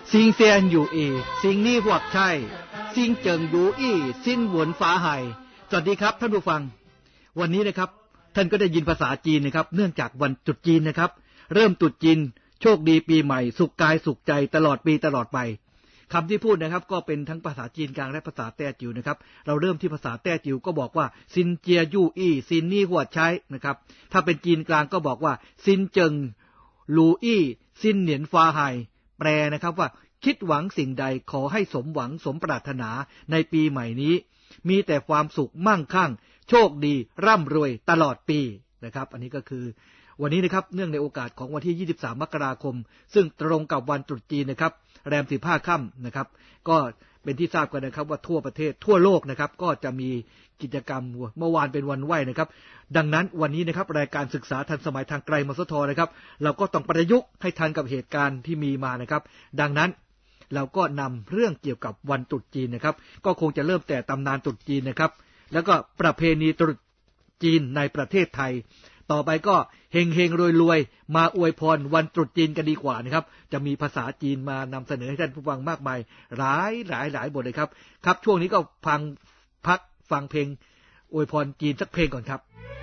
ซิงเซียนอยู่อีซิงนี่หวกใช่ซิงเจิงอยู่อีซินหวนฟ้าไห่สวัสดีครับท่านผู้ฟังวันนี้นะครับท่านก็ได้ยินภาษาจีนนะครับเนื่องจากวันตรุษจีนนะครับเริ่มตรุษจีนโชคดีปีใหม่สุขกายสุขใจตลอดปีตลอดไปคำที่พูดนะครับก็เป็นทั้งภาษาจีนกลางและภาษาแต้จิ๋วนะครับเราเริ่มที่ภาษาแต้จิ๋วก็บอกว่าซินเจียยู่อี้ซินนี่หัวใช้นะครับถ้าเป็นจีนกลางก็บอกว่าซินเจิงลูอี้ซินเหนียนฟ้าไห่แปลนะครับว่าคิดหวังสิ่งใดขอให้สมหวังสมปรารถนาในปีใหม่นี้มีแต่ความสุขมั่งคั่งโชคดีร่ำรวยตลอดปีนะครับอันนี้ก็คือวันนี้นะครับเนื่องในโอกาสของวันที่23มกราคมซึ่งตรงกับวันตรุษจีนนะครับแรม15ค่ำนะครับก็เป็นที่ทราบกันนะครับว่าทั่วประเทศทั่วโลกนะครับก็จะมีกิจกรรมเมื่อวานเป็นวันไหว้นะครับดังนั้นวันนี้นะครับรายการศึกษาทันสมัยทางไกลมสทนะครับเราก็ต้องประยุกต์ให้ทันกับเหตุการณ์ที่มีมานะครับดังนั้นเราก็นำเรื่องเกี่ยวกับวันตรุษจีนนะครับก็คงจะเริ่มแต่ตำนานตรุษจีนนะครับแล้วก็ประเพณีตรุษจีนในประเทศไทยต่อไปก็เฮงเฮงรวยรวยมาอวยพรวันตรุษจีนกันดีกว่านะครับจะมีภาษาจีนมานำเสนอให้ท่านผู้ฟังมากมายหลายบทเลยครับครับช่วงนี้ก็พักฟังเพลงอวยพรจีนสักเพลงก่อนครับ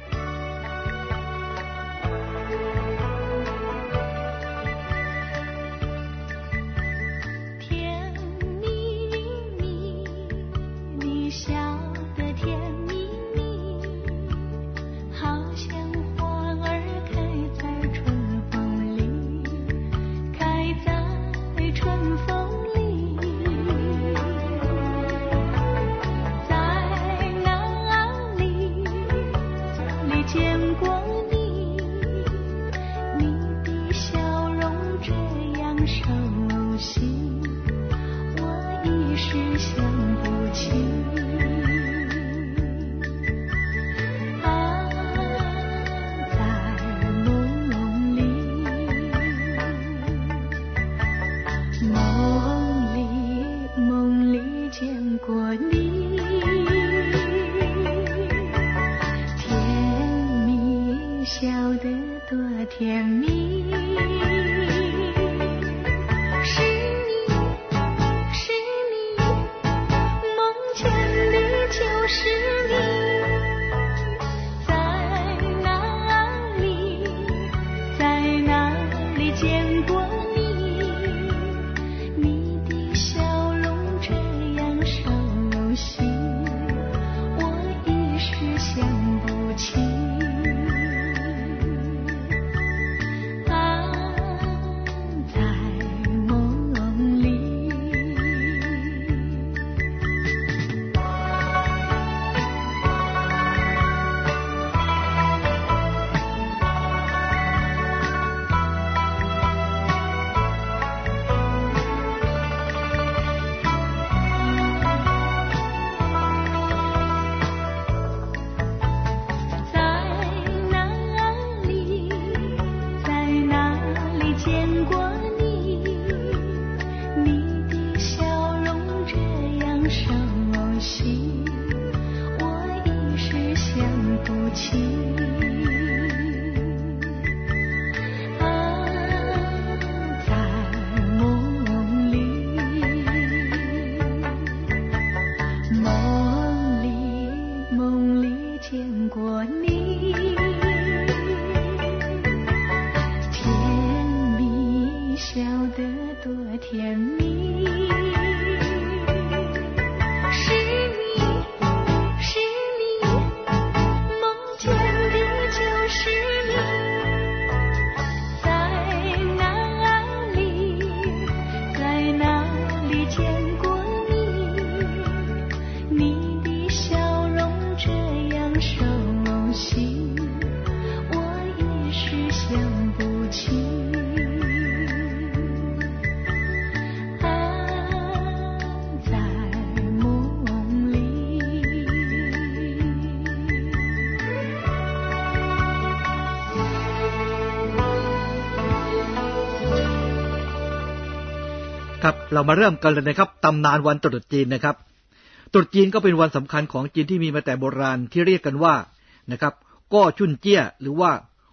ครับเรามาเริ่มกันเลยนะครับตำนานวันตรุษจีนนะครับตรุษจีนก็เป็นวันสำคัญของจีนที่มีมาแต่โบราณที่เรียกกันว่านะครับก้อชุนเจี้ยหรือว่า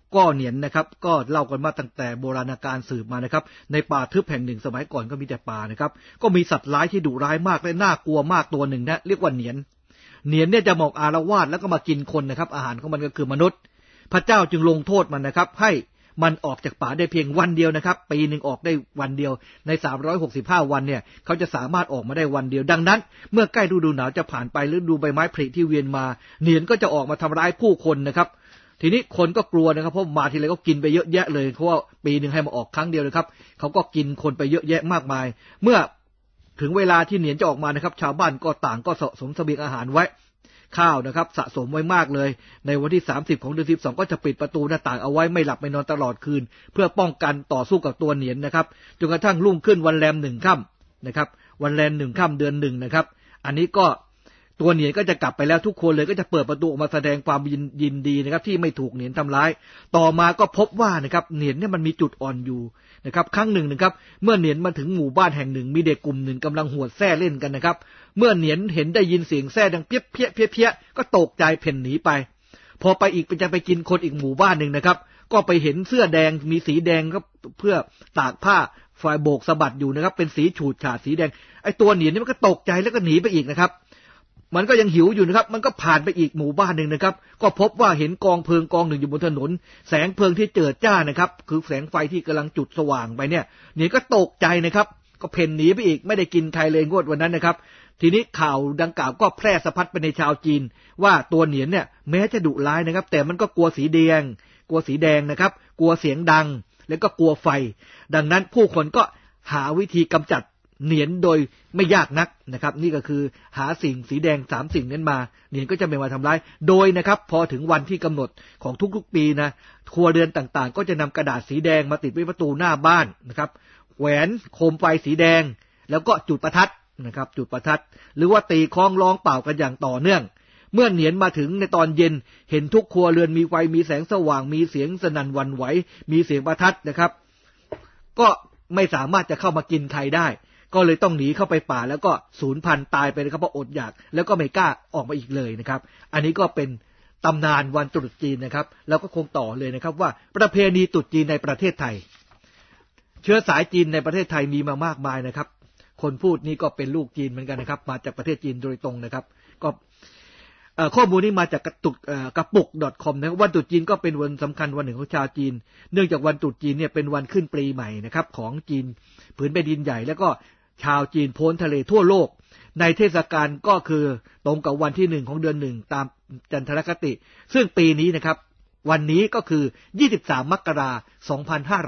ก้อเหนียนนะครับก็เล่ากันมาตั้งแต่โบราณกาลสืบมานะครับในป่าทึบแห่งหนึ่งสมัยก่อนก็มีแต่ป่านะครับก็มีสัตว์ร้ายที่ดุร้ายมากและน่ากลัวมากตัวหนึ่งนะเรียกว่าเหนียนเนี่ยจะหมอกอาละวาดแล้วก็มากินคนนะครับอาหารของมันก็คือมนุษย์พระเจ้าจึงลงโทษมันนะครับให้มันออกจากป่าได้เพียงวันเดียวนะครับปีนึงออกได้วันเดียวใน365วันเนี่ยเขาจะสามารถออกมาได้วันเดียวดังนั้นเมื่อใกล้ฤดูหนาวจะผ่านไปฤดูใบไม้ผลิที่เวียนมาเหนียนก็จะออกมาทำร้ายผู้คนนะครับทีนี้คนก็กลัวนะครับเพราะมาทีไรก็กินไปเยอะแยะเลยเพราะว่าปีนึงให้มาออกครั้งเดียวนะครับเขาก็กินคนไปเยอะแยะมากมายเมื่อถึงเวลาที่เหนียนจะออกมานะครับชาวบ้านก็ต่างก็สะสมเสบียงอาหารไว้ข้าวนะครับสะสมไว้มากเลยในวันที่30ของเดือน12ก็จะปิดประตูหน้าต่างเอาไว้ไม่หลับไม่นอนตลอดคืนเพื่อป้องกันต่อสู้กับตัวเหนียนนะครับจนกระทั่งรุ่งขึ้นวันแรม1ค่ำนะครับวันแรม1ค่ำเดือน1นะครับอันนี้ก็ตัวเหนียนก็จะกลับไปแล้วทุกคนเลยก็จะเปิดประตูออกมาแสดงความยินดีนะครับที่ไม่ถูกเหนียนทำร้ายต่อมาก็พบว่านะครับเหนียนเนี่ยมันมีจุดอ่อนอยู่นะครับครั้งหนึ่งนะครับเมื่อเหนียนมาถึงหมู่บ้านแห่งหนึ่งมีเด็กกลุ่มหนึ่งกำลังหวดแส้เล่นกันนะครับเมื่อเหนียนเห็นได้ยินเสียงแส้ดังเปี้ยเปี้ยเปี้ยเปี้ยก็ตกใจเพ่นหนีไปพอไปอีกจะไปกินคนอีกหมู่บ้านหนึ่งนะครับก็ไปเห็นเสื้อแดงมีสีแดงครับเพื่อตากผ้าฝ่ายโบกสะบัดอยู่นะครับเป็นสีฉูดฉาดสีแดงไอ้ตัวเหนียนนี่มันก็ตกใจแล้วก็หนีไปอีกนะครับมันก็ยังหิวอยู่นะครับมันก็ผ่านไปอีกหมู่บ้านหนึ่งนะครับก็พบว่าเห็นกองเพลิงกองหนึ่งอยู่บนถนนแสงเพลิงที่เจิดจ้านะครับคือแสงไฟที่กำลังจุดสว่างไปเนี่ยก็ตกใจนะครับก็เพ่นหนีไปอีกไม่ได้กินใครเลยงวดวันนั้นนะครับทีนี้ข่าวดังกล่าวก็แพร่สะพัดไปในชาวจีนว่าตัวเหนียนเนี่ยแม้จะดุร้ายนะครับแต่มันก็กลัวสีแดงนะครับกลัวเสียงดังแล้วก็กลัวไฟดังนั้นผู้คนก็หาวิธีกำจัดเหนียนโดยไม่ยากนักนะครับนี่ก็คือหาสิ่งสีแดง3สิ่งนั้นมาเหนียนก็จะไม่มาทำร้ายโดยนะครับพอถึงวันที่กำหนดของทุกๆปีนะครัวเรือนต่างๆก็จะนำกระดาษสีแดงมาติดไว้ประตูหน้าบ้านนะครับแหวนโคมไฟสีแดงแล้วก็จุดประทัดนะครับจุดประทัดหรือว่าตีคล้องร้องเป่ากันอย่างต่อเนื่องเมื่อเหนียนมาถึงในตอนเย็นเห็นทุกครัวเรือนมีไฟมีแสงสว่างมีเสียงสนั่นหวั่นไหวมีเสียงประทัดนะครับก็ไม่สามารถจะเข้ามากินใครได้ก็เลยต้องหนีเข้าไปป่าแล้วก็สูญพันธุ์ตายไปนะครับเพราะอดอยากแล้วก็ไม่กล้าออกมาอีกเลยนะครับอันนี้ก็เป็นตำนานวันตรุษจีนนะครับแล้วก็คงต่อเลยนะครับว่าประเพณีตรุษจีนในประเทศไทยเชื้อสายจีนในประเทศไทยมีมามากมายนะครับคนพูดนี่ก็เป็นลูกจีนเหมือนกันนะครับมาจากประเทศจีนโดยตรงนะครับก็ข้อมูลนี้มาจากกระปุก .com นะครับวันตรุษจีนก็เป็นวันสำคัญวันหนึ่งของชาวจีนเนื่องจากวันตรุษจีนเนี่ยเป็นวันขึ้นปีใหม่นะครับของจีนผืนแผ่นดินใหญ่แล้วก็ชาวจีนพ้นทะเลทั่วโลกในเทศกาลก็คือตรงกับวันที่1ของเดือน1ตามจันทรคติซึ่งปีนี้นะครับวันนี้ก็คือ23มกราคม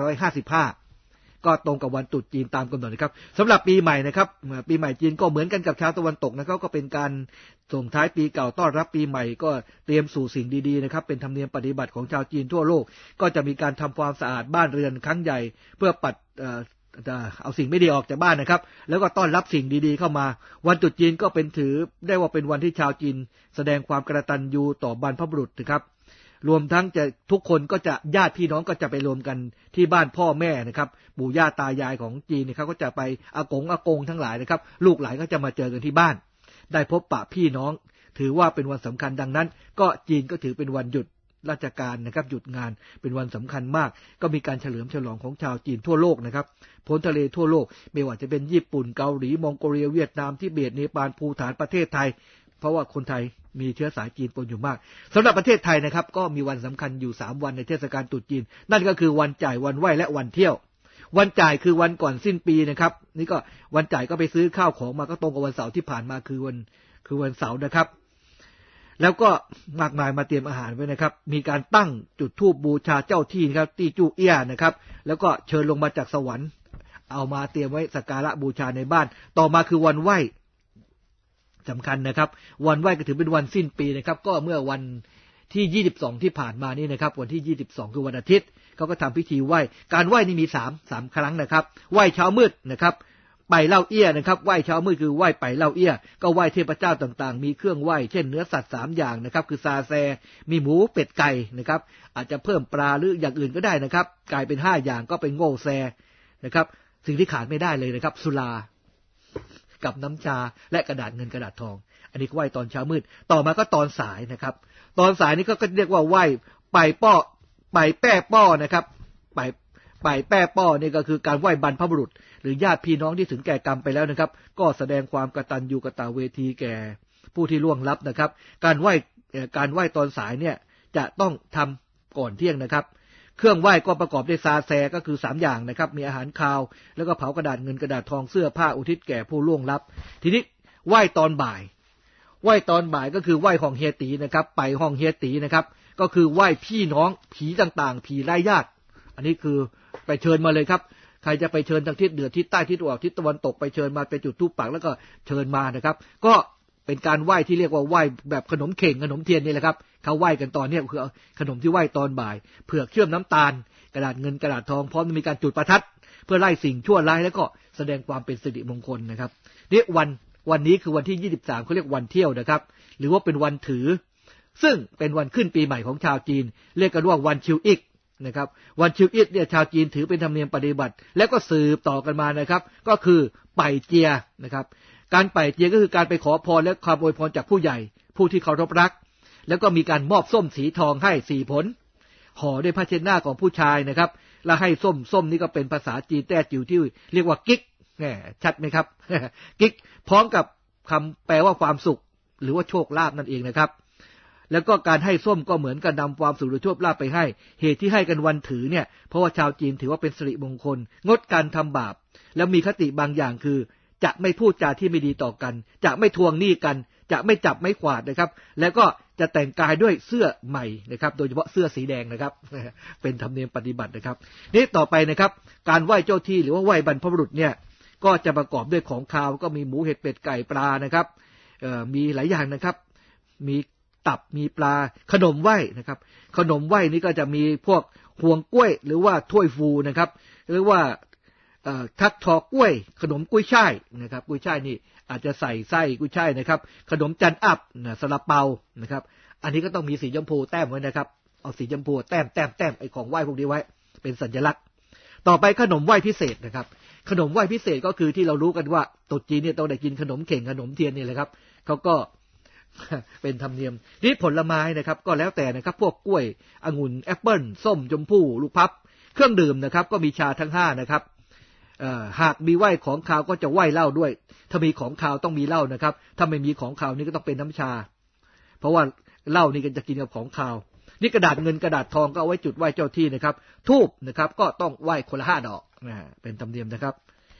2555ก็ตรงกับวันตรุษจีนตามกำหนดนะครับสำหรับปีใหม่นะครับปีใหม่จีนก็เหมือนกันกับชาวตะวันตกนะครับก็เป็นการส่งท้ายปีเก่าต้อนรับปีใหม่ก็เตรียมสู่สิ่งดีๆนะครับเป็นธรรมเนียมปฏิบัติของชาวจีนทั่วโลกก็จะมีการทำความสะอาดบ้านเรือนครั้งใหญ่เพื่อปัดเอาสิ่งไม่ดีออกจากบ้านนะครับแล้วก็ต้อนรับสิ่งดีๆเข้ามาวันตรุษจีนก็เป็นถือได้ว่าเป็นวันที่ชาวจีนแสดงความกตัญญูต่อบรรพบุรุษนะครับรวมทั้งจะทุกคนก็จะญาติพี่น้องก็จะไปรวมกันที่บ้านพ่อแม่นะครับปู่ย่าตายายของจีนเนี่ยเขาก็จะไปอากงทั้งหลายนะครับลูกหลานก็จะมาเจอกันที่บ้านได้พบปะพี่น้องถือว่าเป็นวันสำคัญดังนั้นก็จีนก็ถือเป็นวันหยุดราชการนะครับหยุดงานเป็นวันสำคัญมากก็มีการเฉลิมฉลองของชาวจีนทั่วโลกนะครับพ้นทะเลทั่วโลกไม่ว่าจะเป็นญี่ปุ่นเกาหลีมองโกเลียเวียดนามทิเบตเนปาลภูฏานประเทศไทยเพราะว่าคนไทยมีเชื้อสายจีนปนอยู่มากสำหรับประเทศไทยนะครับก็มีวันสำคัญอยู่3วันในเทศกาลตรุษจีนนั่นก็คือวันจ่ายวันไหว้และวันเที่ยววันจ่ายคือวันก่อนสิ้นปีนะครับนี่ก็วันจ่ายก็ไปซื้อข้าวของมาก็ตรงกับวันเสาร์ที่ผ่านมาคือวันเสาร์นะครับแล้วก็มากมายมาเตรียมอาหารไว้นะครับมีการตั้งจุดธูปบูชาเจ้าที่นะครับตี้จู้เอี้ยนะครับแล้วก็เชิญลงมาจากสวรรค์เอามาเตรียมไว้สักการะบูชาในบ้านต่อมาคือวันไหว้สำคัญนะครับวันไหว้ก็ถือเป็นวันสิ้นปีนะครับก็เมื่อวันที่22ที่ผ่านมานี่นะครับวันที่22คือวันอาทิตย์เขาก็ทำพิธีไหว้การไหว้นี่มี3ครั้งนะครับไหว้เช้ามืดนะครับไปเล่าเอี้ยนะครับไหว้เช้ามืดคือไหว้ไปเล่าเอี้ยก็ไหว้เทพเจ้าต่างๆมีเครื่องไหว้เช่นเนื้อสัตว์3อย่างนะครับคือซาแซมีหมูเป็ดไก่นะครับอาจจะเพิ่มปลาหรืออย่างอื่นก็ได้นะครับกลายเป็น5อย่างก็เป็นโง่แซนะครับสิ่งที่ขาดไม่ได้เลยนะครับสุรากับน้ำชาและกระดาษเงินกระดาษทองอันนี้ก็ไหว้ตอนเช้ามืดต่อมาก็ตอนสายนะครับตอนสายนี้ก็เรียกว่าไหว้ไปป้อไปแป้ป้อนะครับไปแป้ป้อนี่ก็คือการไหว้บรรพบุรุษหรือญาติพี่น้องที่ถึงแก่กรรมไปแล้วนะครับก็แสดงความกตัญญูกตเวทีแก่ผู้ที่ล่วงลับนะครับการไหว้ตอนสายเนี่ยจะต้องทำก่อนเที่ยงนะครับเครื่องไหว้ก็ประกอบด้วยซาแซก็คือ3อย่างนะครับมีอาหารคาวแล้วก็เผากระดาษเงินกระดาษทองเสื้อผ้าอุทิศแก่ผู้ล่วงลับทีนี้ไหว้ตอนบ่ายก็คือไหว้ห้องเฮียตีนะครับไปห้องเฮียตีนะครับก็คือไหว้พี่น้องผีต่างๆผีไร้ญาติอันนี้คือไปเชิญมาเลยครับใครจะไปเชิญทางทิศเหนือทิศใต้ทิศตะวันออกทิศตะวันตกไปเชิญมาไปจุดธูปปักแล้วก็เชิญมานะครับก็เป็นการไหว้ที่เรียกว่าไหว้แบบขนมเข่งขนมเทียนนี่แหละครับเขาไหว้กันตอนนี้คือขนมที่ไหว้ตอนบ่ายเผือกเชื่อมน้ำตาลกระดาษเงินกระดาษทองพร้อมมีการจุดประทัดเพื่อไล่สิ่งชั่วร้ายแล้วก็แสดงความเป็นสิริมงคลนะครับนี่วันนี้คือวันที่23เขาเรียกวันเที่ยวนะครับหรือว่าเป็นวันถือซึ่งเป็นวันขึ้นปีใหม่ของชาวจีนเรียกกันว่าวันชิวอิกนะครับวันชิวอิกเนี่ยชาวจีนถือเป็นธรรมเนียมปฏิบัติแล้วก็สืบต่อกันมานะครับก็คือไปเจียนะครับการไปเจียก็คือการไปขอพรและความอวยพรจากผู้ใหญ่ผู้ที่เคารพรักแล้วก็มีการมอบส้มสีทองให้4ผลห่อด้วยผ้าเช็ดหน้าของผู้ชายนะครับแล้วให้ส้มนี่ก็เป็นภาษาจีนแต้จิ๋วที่เรียกว่ากิ๊กชัดไหมครับ กิ๊กพร้อมกับคำแปลว่าความสุขหรือว่าโชคลาภนั่นเองนะครับแล้วก็การให้ส้มก็เหมือนกับนำความสุขหรือโชคลาภไปให้เหตุที่ให้กันวันถือเนี่ยเพราะว่าชาวจีนถือว่าเป็นสิริมงคลงดการทำบาปแล้วมีคติบางอย่างคือจะไม่พูดจาที่ไม่ดีต่อกันจะไม่ทวงหนี้กันจะไม่จับไม้กวาดนะครับแล้วก็จะแต่งกายด้วยเสื้อใหม่นะครับโดยเฉพาะเสื้อสีแดงนะครับ เป็นธรรมเนียมปฏิบัตินะครับนี่ต่อไปนะครับการไหว้เจ้าที่หรือว่าไหว้บรรพบุรุษเนี่ยก็จะประกอบด้วยของคาวก็มีหมูเห็ดเป็ดไก่ปลานะครับมีหลายอย่างนะครับมีตับมีปลาขนมไหว้นะครับขนมไหว้นี่ก็จะมีพวกห่วงกล้วยหรือว่าถ้วยฟูนะครับหรือว่าทักทอกล้วยขนมกุ้ยช่ายนะครับกุ้ยช่ายนี่อาจจะใส่ไส้กุ้ยช่ายนะครับขนมจันอับซาลาเปานะครับอันนี้ก็ต้องมีสีชมพูแต้มไว้นะครับเอาสีชมพูแต้มไอ้ของไหว้พวกนี้ไว้เป็นสัญลักษณ์ต่อไปขนมไหว้พิเศษนะครับขนมไหว้พิเศษก็คือที่เรารู้กันว่าตรุษจีนเนี่ยต้องได้กินขนมเข่งขนมเทียนนี่แหละครับเขาก็ เป็นธรรมเนียมนี่ผลไม้นะครับก็แล้วแต่นะครับพวกกล้วยองุ่นแอปเปิ้ลส้มชมพู่ลูกพับเครื่องดื่มนะครับก็มีชาทั้ง5นะครับหากมีไหว้ของคาวก็จะไหว้เหล้าด้วยถ้ามีของคาวต้องมีเหล้านะครับถ้าไม่มีของคาวนี่ก็ต้องเป็นน้ำชาเพราะว่าเหล้านี่ก็จะกินกับของคาวนี่กระดาษเงินกระดาษทองก็เอาไว้จุดไหว้เจ้าที่นะครับธูปนะครับก็ต้องไหว้คนละ5 ดอกเป็นธรรมเนียมนะครับ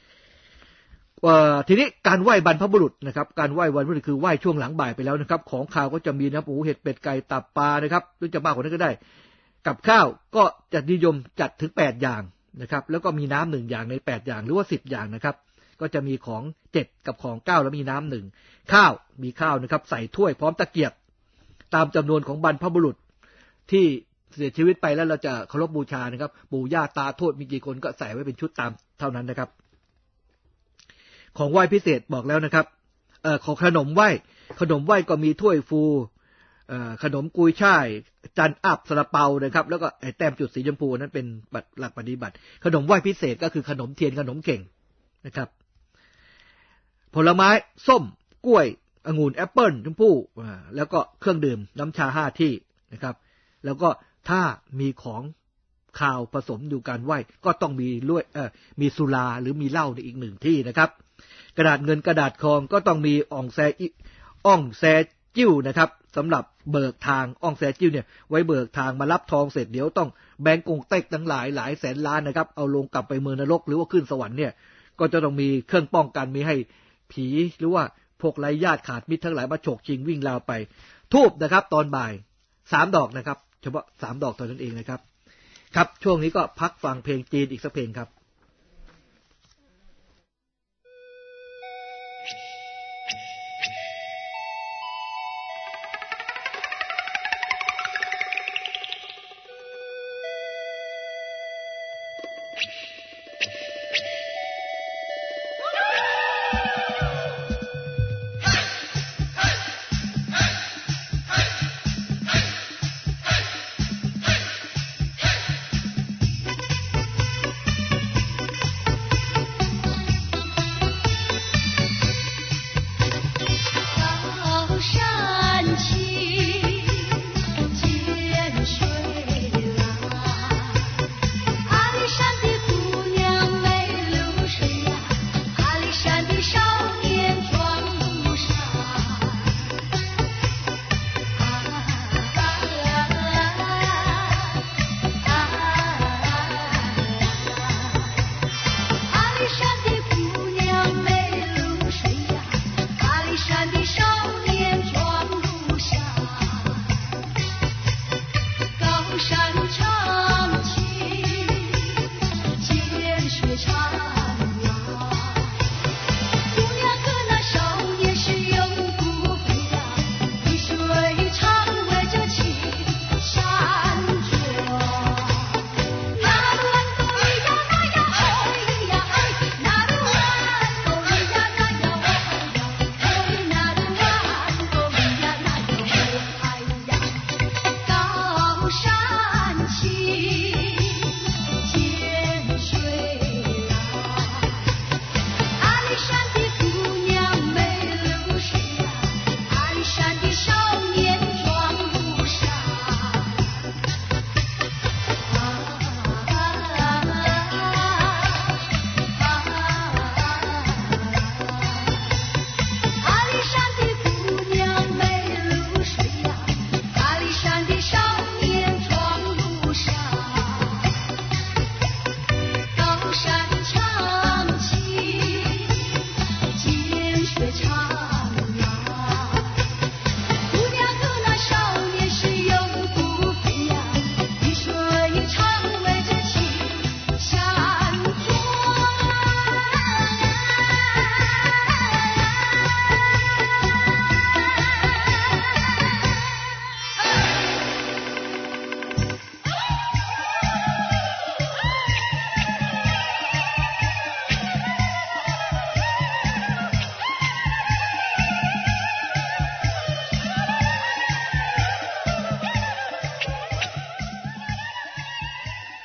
ทีนี้การไหว้บรรพบุรุษนะครับการไหว้บรรพบุรุษคือไหว้ช่วงหลังบ่ายไปแล้วนะครับของคาวก็จะมีนะหมูเห็ดเป็ดไก่ตับปลานะครับหรือจะมากกว่านั้นก็ได้กับข้าวก็จะนิยมจัดถึง8 อย่างนะครับแล้วก็มีน้ำ1 อย่างใน8 อย่างหรือว่า10 อย่างนะครับก็จะมีของ7กับของ9แล้วมีน้ำ1ข้าวมีข้าวนะครับใส่ถ้วยพร้อมตะเกียบตามจำนวนของบรรพบุรุษที่เสียชีวิตไปแล้วเราจะเคารพบูชานะครับปู่ย่าตาทวดมีกี่คนก็ใส่ไว้เป็นชุดตามเท่านั้นนะครับของไหว้พิเศษบอกแล้วนะครับของขนมไหว้ก็มีถ้วยฟูขนมกุยช่ายจันอับซาลาเปานะครับแล้วก็ไอ้แต้มจุดสีชมพูนั้นเป็นหลักปฏิบัติขนมไหว้พิเศษก็คือขนมเทียนขนมเข่งนะครับผลไม้ส้มกล้วยองุ่นแอปเปิ้ลชมพู่แล้วก็เครื่องดื่มน้ำชา5 ที่นะครับแล้วก็ถ้ามีของคาวผสมอยู่การไหว้ก็ต้องมีมีสุราหรือมีเหล้าในอีก1 ที่นะครับกระดาษเงินกระดาษทองก็ต้องมีอ่องแซจิ้วนะครับสำหรับเบิกทางอ่องแซจิ้วเนี่ยไว้เบิกทางมารับทองเสร็จเดี๋ยวต้องแบงก์กงเต็กทั้งหลายแสนล้านนะครับเอาลงกลับไปเมืองนรกหรือว่าขึ้นสวรรค์เนี่ยก็จะต้องมีเครื่องป้องกันมีให้ผีหรือว่าพวกไร้ญาติขาดมิตรทั้งหลายมาฉกชิงวิ่งราวไปทูบนะครับตอนบ่าย3 ดอกนะครับเฉพาะ3 ดอกเท่านั้นเองนะครับครับช่วงนี้ก็พักฟังเพลงจีนอีกสักเพลงครับ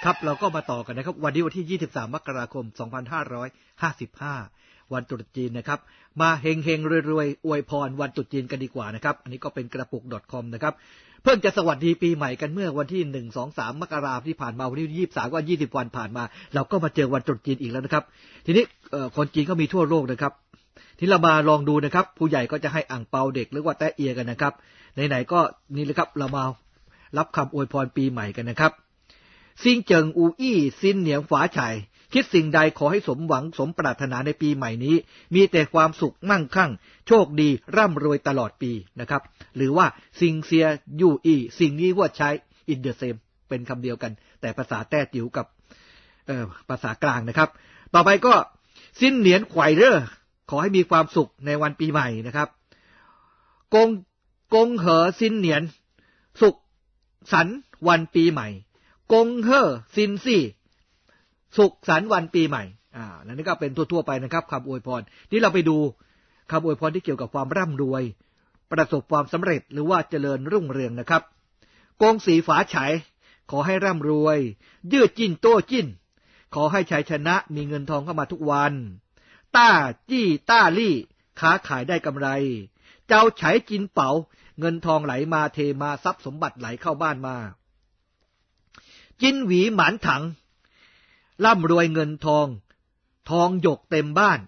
ครับเราก็มาต่อกันนะครับวันนี้วันที่23มกราคม2555วันตรุษจีนนะครับมาเฮงๆรวยๆอวยพรวันตรุษจีนกันดีกว่านะครับอันนี้ก็เป็นกระปุก .com นะครับเพิ่งจะสวัสดีปีใหม่กันเมื่อวันที่1 2 3มกราคมที่ผ่านมาวันที่23ก็20วันผ่านมาเราก็มาเจอวันตรุษจีนอีกแล้วนะครับทีนี้คนจีนก็มีทั่วโลกนะครับที่เรามาลองดูนะครับผู้ใหญ่ก็จะให้อั่งเปาเด็กหรือว่าแตะเอียกันนะครับไหนๆก็นี่เลยครับเรามารับคำอวยพรปีใหม่กันนะครับซิงเจิงอูอี้ซินเหนียงฝาฉายคิดสิ่งใดขอให้สมหวังสมปรารถนาในปีใหม่นี้มีแต่ความสุขมั่งคั่งโชคดีร่ำรวยตลอดปีนะครับหรือว่าซิงเซียยูอี้สิ่งนี้ว่าใช้อินเดอร์เซมเป็นคำเดียวกันแต่ภาษาแต้จิ๋วกับภาษากลางนะครับต่อไปก็ซินเหนียนไขว่เร่อขอให้มีความสุขในวันปีใหม่นะครับกงเหอซินเหนียนสุขสันต์วันปีใหม่กงเฮ่อซินซี่สุขสันต์วันปีใหม่นั่นก็เป็นทั่วๆไปนะครับคำอวยพรนี่เราไปดูคำอวยพรที่เกี่ยวกับความร่ำรวยประสบความสำเร็จหรือว่าเจริญรุ่งเรืองนะครับกงสีฝาฉายขอให้ร่ำรวยยืดจิ้นโต้จิ้นขอให้ชัยชนะมีเงินทองเข้ามาทุกวันต้าจี้ต้าลี่ค้าขายได้กำไรเจ้าไฉจินเป๋าเงินทองไหลมาเทมาทรัพย์สมบัติไหลเข้าบ้านมาจินหวีหมานถังร่ำรวยเงินทองหยกเต็มบ้าน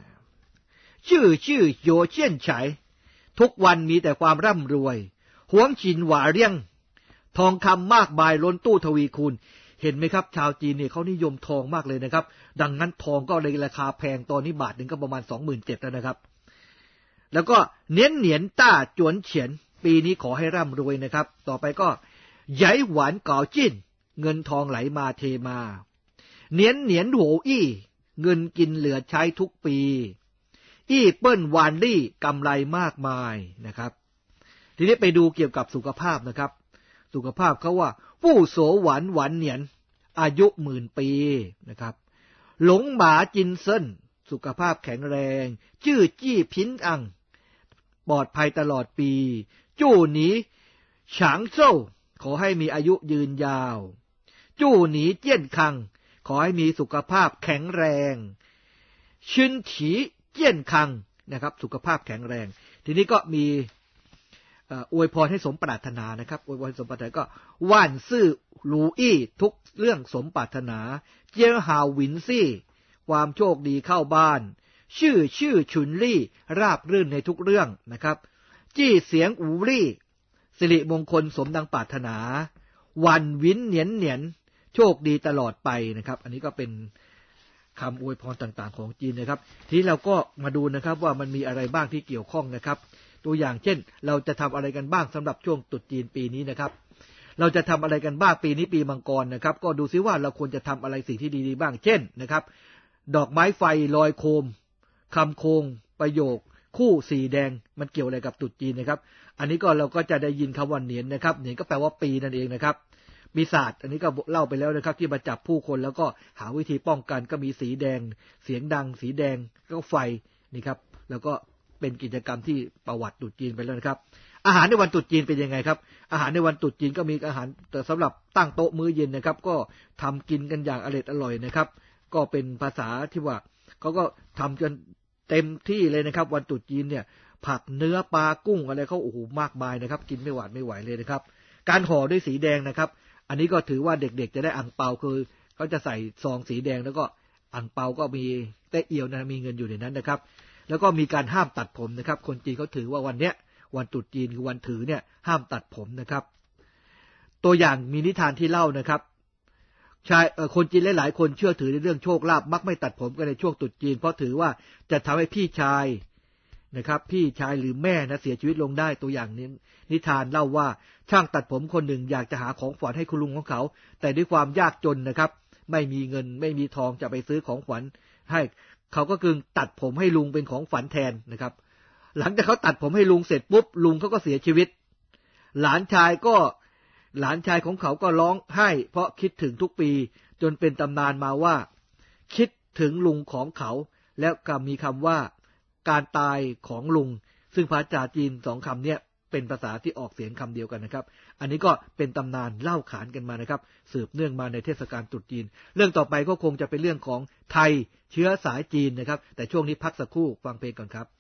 ชื่อโยเชี่ยนไฉทุกวันมีแต่ความร่ำรวยหวงจินหวาเรี่ยงทองคำมากมายล้นตู้ทวีคูณเห็นไหมครับชาวจีนเนี่ยเขานิยมทองมากเลยนะครับดังนั้นทองก็เลยราคาแพงตอนนี้บาทหนึ่งก็ประมาณ 27,000 แล้วนะครับแล้วก็เหนียนต้าจวนเฉียนปีนี้ขอให้ร่ำรวยนะครับต่อไปก็ใหญ่หวานเก่าจิ้นเงินทองไหลมาเทมาเหนียนโหอี้เงินกินเหลือใช้ทุกปีอี้เปิ้นวานลี่กำไรมากมายนะครับทีนี้ไปดูเกี่ยวกับสุขภาพนะครับสุขภาพเขาว่าผู้โสหวันเหนียนอายุ10,000 ปีนะครับหลงหมาจินเซินสุขภาพแข็งแรงชื่อจี้พินอังปลอดภัยตลอดปีจู้หนีฉางโซ่ขอให้มีอายุยืนยาวจู้หนีเจี้ยนคังขอให้มีสุขภาพแข็งแรงชินถีเจี้ยนคังนะครับสุขภาพแข็งแรงทีนี้ก็มีอวยพรให้สมปรารถนานะครับอวยพรสมปรารถนาก็ว่านซื่อหลูอี้ทุกเรื่องสมปรารถนาเจียหาวหวินซี่ความโชคดีเข้าบ้านชื่อฉุนลี่ราบรื่นในทุกเรื่องนะครับจี้เสียงอูรี่สิริมงคลสมดังปรารถนาวันวินเหนียนโชคดีตลอดไปนะครับอันนี้ก็เป็นคำอวยพรต่างๆของจีนนะครับทีนี้เราก็มาดูนะครับว่ามันมีอะไรบ้างที่เกี่ยวข้องนะครับตัวอย่างเช่นเราจะทำอะไรกันบ้างสำหรับช่วงตรุษจีนปีนี้นะครับเราจะทำอะไรกันบ้างปีนี้ปีมังกรนะครับก็ดูซิว่าเราควรจะทำอะไรสิ่งที่ดีๆบ้างเช่นนะครับดอกไม้ไฟลอยโคมคำโคงประโยคคู่สีแดงมันเกี่ยวอะไรกับตรุษจีนนะครับอันนี้ก็เราก็จะได้ยินคำว่าเหนียนนะครับเหนียนก็แปลว่าปีนั่นเองนะครับมีศาสตร์อันนี้ก็เล่าไปแล้วนะครับที่มาจับผู้คนแล้วก็หาวิธีป้องกันก็มีสีแดงเสียงดังสีแดงก็ไฟนี่ครับแล้วก็เป็นกิจกรรมที่ประวัติตรุษจีนไปแล้วนะครับอาหารในวันตรุษจีนเป็นยังไงครับอาหารในวันตรุษจีนก็มีอาหารแต่สำหรับตั้งโต๊ะมื้อเย็นนะครับก็ทำกินกันอย่างอร่อยนะครับก็เป็นภาษาที่ว่าเขาก็ทำจนเต็มที่เลยนะครับวันตรุษจีนเนี่ยผักเนื้อปลากุ้งอะไรเขาโอ้โหมากมายนะครับกินไม่หวาดไม่ไหวเลยนะครับการห่อด้วยสีแดงนะครับอันนี้ก็ถือว่าเด็กๆจะได้อั่งเปาคือเขาจะใส่ซองสีแดงแล้วก็อั่งเปาก็มีแต้เอียวนะมีเงินอยู่ในนั้นนะครับแล้วก็มีการห้ามตัดผมนะครับคนจีนเขาถือว่าวันเนี้ยวันตรุษจีนคือวันถือเนี่ยห้ามตัดผมนะครับตัวอย่างมีนิทานที่เล่านะครับชายคนจีนหลายๆคนเชื่อถือในเรื่องโชคลาภมักไม่ตัดผมกันในช่วงตรุษจีนเพราะถือว่าจะทำให้พี่ชายนะครับพี่ชายหรือแม่นะเสียชีวิตลงได้ตัวอย่างนี้นิทานเล่าว่าช่างตัดผมคนหนึ่งอยากจะหาของขวัญให้คุณลุงของเขาแต่ด้วยความยากจนนะครับไม่มีเงินไม่มีทองจะไปซื้อของขวัญให้เขาก็คือตัดผมให้ลุงเป็นของฝันแทนนะครับหลังจากเขาตัดผมให้ลุงเสร็จปุ๊บลุงเขาก็เสียชีวิตหลานชายของเขาก็ร้องไห้เพราะคิดถึงทุกปีจนเป็นตำนานมาว่าคิดถึงลุงของเขาแล้วก็มีคำว่าการตายของลุงซึ่งภาษาจีน2คำเนี้ยเป็นภาษาที่ออกเสียงคำเดียวกันนะครับอันนี้ก็เป็นตำนานเล่าขานกันมานะครับสืบเนื่องมาในเทศกาลตรุษจีนเรื่องต่อไปก็คงจะเป็นเรื่องของไทยเชื้อสายจีนนะครับแต่ช่วงนี้พักสักครู่ฟังเพลงก่อนครับ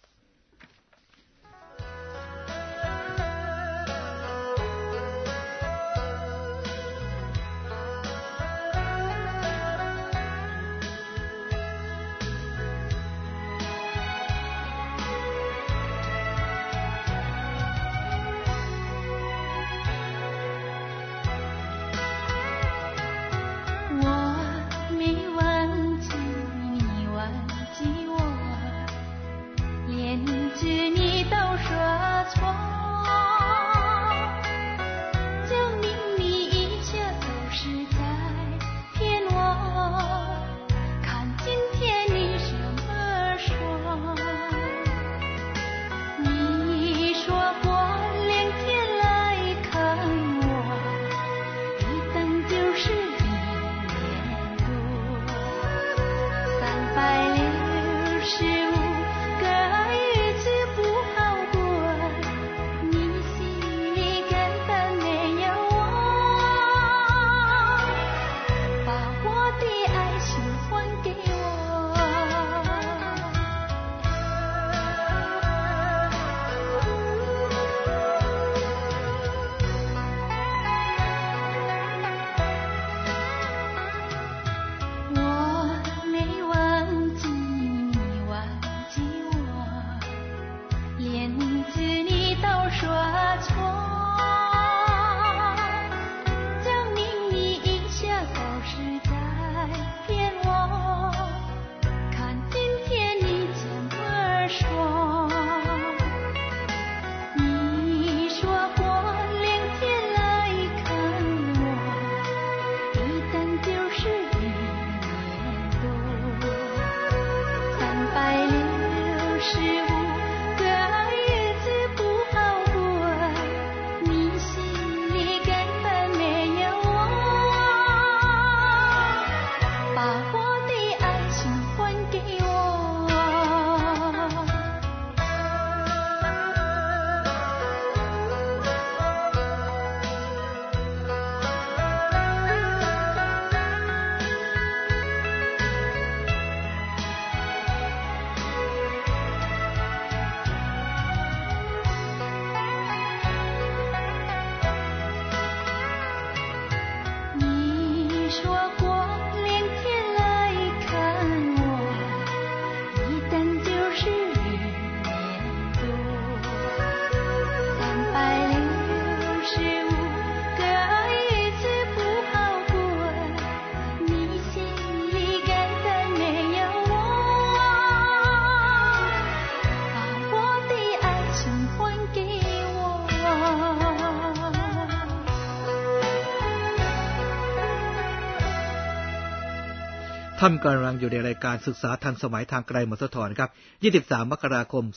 ท่านกำลังอยู่ในรายการศึกษาทันสมัยทางไกลมสทครับ23 มกราคม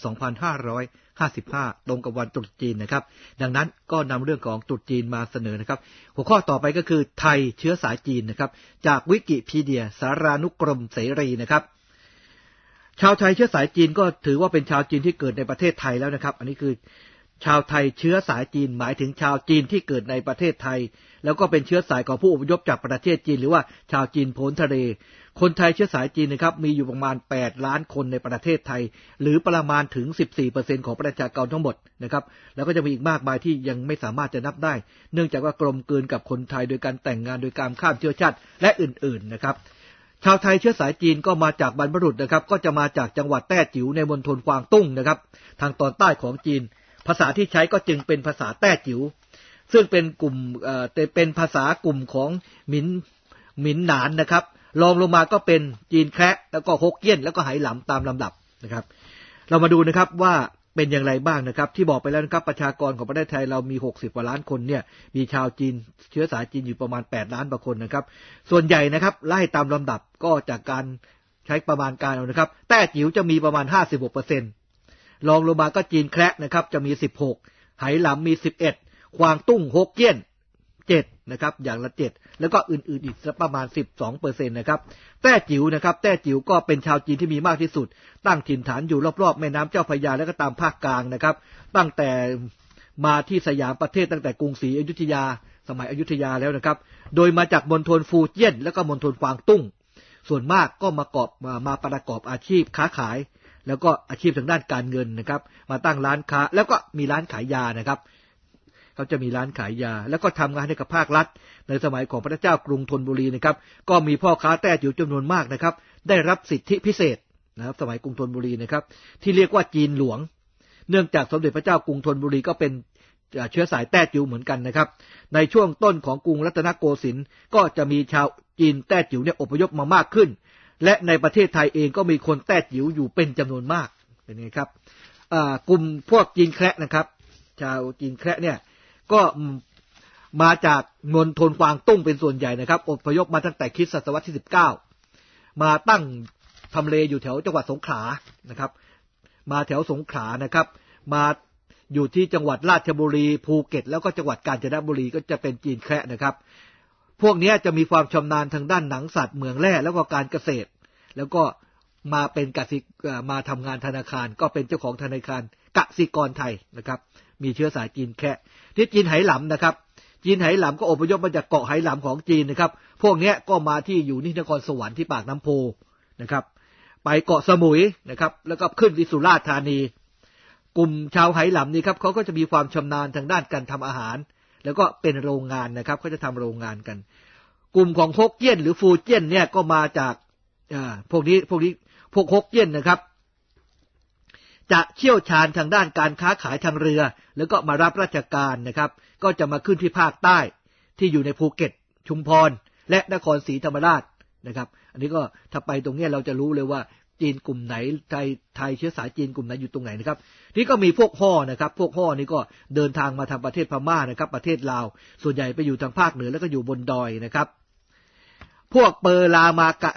2555 ตรงกับวันตรุษจีนนะครับดังนั้นก็นำเรื่องของตรุษจีนมาเสนอนะครับหัวข้อต่อไปก็คือไทยเชื้อสายจีนนะครับจากวิกิพีเดียสารานุกรมเสรีนะครับชาวไทยเชื้อสายจีนก็ถือว่าเป็นชาวจีนที่เกิดในประเทศไทยแล้วนะครับอันนี้คือชาวไทยเชื้อสายจีนหมายถึงชาวจีนที่เกิดในประเทศไทยแล้วก็เป็นเชื้อสายของผู้อพยพจากประเทศจีนหรือว่าชาวจีนพ้นทะเลคนไทยเชื้อสายจีนนะครับมีอยู่ประมาณ8ล้านคนในประเทศไทยหรือประมาณถึง 14% ของประชากรทั้งหมดนะครับแล้วก็จะมีอีกมากมายที่ยังไม่สามารถจะนับได้เนื่องจากว่ากลมกลืนกับคนไทยโดยการแต่งงานโดยการข้ามเชื้อชาติและอื่นๆนะครับชาวไทยเชื้อสายจีนก็มาจากบรรพบุรุษนะครับก็จะมาจากจังหวัดแต้จิ๋วในมณฑลกวางตุ้งนะครับทางตอนใต้ของจีนภาษาที่ใช้ก็จึงเป็นภาษาแต้จิ๋วซึ่งเป็นกลุ่มเป็นภาษากลุ่มของหมินหนานนะครับรองลงมาก็เป็นจีนแคระแล้วก็ฮกเกี้ยนแล้วก็ไหหลำตามลำดับนะครับเรามาดูนะครับว่าเป็นอย่างไรบ้างนะครับที่บอกไปแล้วนะครับประชากรของประเทศไทยเรามี60กว่าล้านคนเนี่ยมีชาวจีนเชื้อสายจีนอยู่ประมาณ8ล้านกว่าคนนะครับส่วนใหญ่นะครับไล่ตามลำดับก็จากการใช้ประมาณการเอานะครับแต้จิ๋วจะมีประมาณ 56% รองลงมาก็จีนแคระนะครับจะมี16ไหหลำมี11กวางตุ้งฮกเกี้ยน7นะครับอย่างละ7แล้วก็อื่นๆอีกประมาณ 12% นะครับแต้จิ๋วนะครับแต้จิ๋วก็เป็นชาวจีนที่มีมากที่สุดตั้งถิ่นฐานอยู่รอบๆแม่น้ำเจ้าพระยาและก็ตามภาคกลางนะครับตั้งแต่มาที่สยามประเทศตั้งแต่กรุงศรีอยุธยาสมัยอยุธยาแล้วนะครับโดยมาจากมณฑลฟูเจี้ยนและก็มณฑลกวางตุ้งส่วนมากก็มาประกอบอาชีพค้าขายแล้วก็อาชีพทางด้านการเงินนะครับมาตั้งร้านค้าแล้วก็มีร้านขายยานะครับเขาจะมีร้านขายยาแล้วก็ทำงานให้กับภาครัฐในสมัยของพระเจ้ากรุงธนบุรีนะครับก็มีพ่อค้าแต้จิ๋วจำนวนมากนะครับได้รับสิทธิพิเศษนะครับสมัยกรุงธนบุรีนะครับที่เรียกว่าจีนหลวงเนื่องจากสมเด็จพระเจ้ากรุงธนบุรีก็เป็นเชื้อสายแต้จิ๋วเหมือนกันนะครับในช่วงต้นของกรุงรัตนโกสินทร์ก็จะมีชาวจีนแต้จิ๋วเนี่ยอพยพมามากขึ้นและในประเทศไทยเองก็มีคนแต้จิ๋วอยู่เป็นจำนวนมากเป็นไงครับกลุ่มพวกจีนแคระนะครับชาวจีนแคระเนี่ยก็มาจากมณฑลกวางตุ้งเป็นส่วนใหญ่นะครับอพยพมาตั้งแต่คริสตศตวรรษที่19มาตั้งทำเลอยู่แถวจังหวัดสงขลานะครับมาแถวสงขลานะครับมาอยู่ที่จังหวัดราชบุรีภูเก็ตแล้วก็จังหวัดกาญจนบุรีก็จะเป็นจีนแคระนะครับพวกนี้จะมีความชำนาญทางด้านหนังสัตว์เหมืองแร่แล้วก็การเกษตรแล้วก็มาเป็นมาทำงานธนาคารก็เป็นเจ้าของธนาคารกสิกรไทยนะครับมีเชื้อสายจีนแคระที่จีนไหหลำนะครับจีนไหหลำก็อพยพมาจากเกาะไหหลำของจีนนะครับพวกนี้ก็มาที่อยู่ที่นครสวรรค์ที่ปากน้ำโพนะครับไปเกาะสมุยนะครับแล้วก็ขึ้นที่สุราษฎร์ธานีกลุ่มชาวไหหลำนี่ครับเขาก็จะมีความชำนาญทางด้านการทำอาหารแล้วก็เป็นโรงงานนะครับเขาจะทำโรงงานกันกลุ่มของฮกเกี้ยนหรือฟูเจี้ยนเนี่ยก็มาจากพวกฮกเกี้ยนนะครับจะเชี่ยวชาญทางด้านการค้าขายทางเรือแล้วก็มารับราชการนะครับก็จะมาขึ้นที่ภาคใต้ที่อยู่ในภูเก็ตชุมพรและนครศรีธรรมราชนะครับอันนี้ก็ถ้าไปตรงนี้เราจะรู้เลยว่าจีนกลุ่มไหนไทยเชื้อสายจีนกลุ่มไหนอยู่ตรงไหนนะครับนี่ก็มีพวกฮ่อนะครับพวกฮ่อนี่ก็เดินทางมาทางประเทศพม่านะครับประเทศลาวส่วนใหญ่ไปอยู่ทางภาคเหนือแล้วก็อยู่บนดอยนะครับพวกเปอร์ลา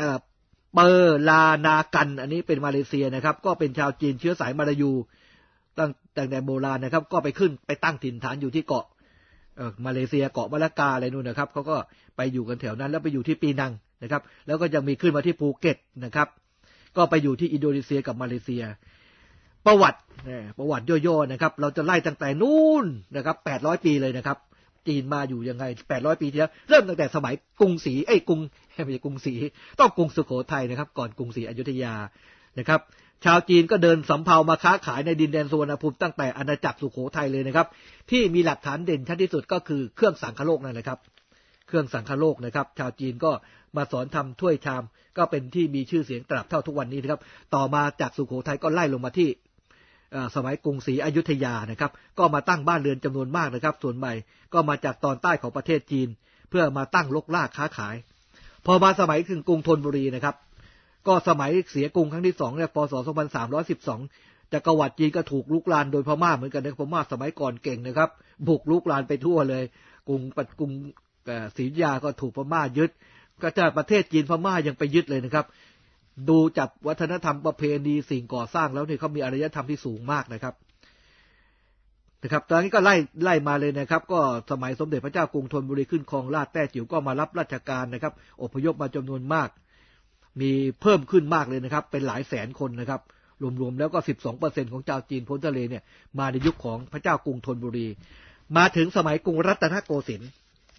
นากันอันนี้เป็นมาเลเซียนะครับก็เป็นชาวจีนเชื้อสายมาลายูตั้งแต่โบราณนะครับก็ไปตั้งถิ่นฐานอยู่ที่เกาะมาเลเซียเกาะมะละกาอะไรนู่นนะครับเขาก็ไปอยู่กันแถวนั้นแล้วไปอยู่ที่ปีนังนะครับแล้วก็ยังมีขึ้นมาที่ภูเก็ตนะครับก็ไปอยู่ที่อินโดนีเซียกับมาเลเซียประวัติย่อๆนะครับเราจะไล่ตั้งแต่นู่นนะครับ800ปีเลยนะครับจีนมาอยู่ยังไง800ปีที่แล้วเริ่มตั้งแต่สมัยกรุงศรีไม่ใช่กรุงศรีต้องกรุงสุโขทัยนะครับก่อนกรุงศรีอยุธยานะครับชาวจีนก็เดินสำเภามาค้าขายในดินแดนสุวรรณภูมิตั้งแต่อาณาจักรสุโขทัยเลยนะครับที่มีหลักฐานเด่นชัดที่สุดก็คือเครื่องสังคโลกนั่นแหละครับเครื่องสังคโลกนะครับชาวจีนก็มาสอนทำถ้วยชามก็เป็นที่มีชื่อเสียงตราบเท่าทุกวันนี้นะครับต่อมาจากสุโขทัยก็ไล่ลงมาที่สมัยกรุงศรีอยุธยานะครับก็มาตั้งบ้านเรือนจำนวนมากนะครับส่วนใหม่ก็มาจากตอนใต้ของประเทศจีนเพื่อมาตั้งลกลากค้าขายพอมาสมัยถึงกรุงธนบุรีนะครับก็สมัยเสียกรุงครั้งที่2เนี่ยพ.ศ. 2312จักรวรรดิจีนก็ถูกลุกลานโดยพม่าเหมือนกันนะพม่าสมัยก่อนเก่งนะครับบุกลุกลานไปทั่วเลยกรุงศรีอยุธยาก็ถูกพม่ายึดก็จะประเทศจีนพม่ายังไปยึดเลยนะครับดูจากวัฒนธรรมประเพณีสิ่งก่อสร้างแล้วเนี่ยเขามีอารยธรรมที่สูงมากนะครับตอนนี้ก็ไล่มาเลยนะครับก็สมัยสมเด็จพระเจ้ากรุงธนบุรีขึ้นครองราชย์แต้จิ๋วก็มารับราชการนะครับอพยพมาจำนวนมากมีเพิ่มขึ้นมากเลยนะครับเป็นหลายแสนคนนะครับรวมๆแล้วก็ 12% ของชาวจีนพ้นทะเลเนี่ยมาในยุคของพระเจ้ากรุงธนบุรีมาถึงสมัยกรุงรัตนโกสินทร์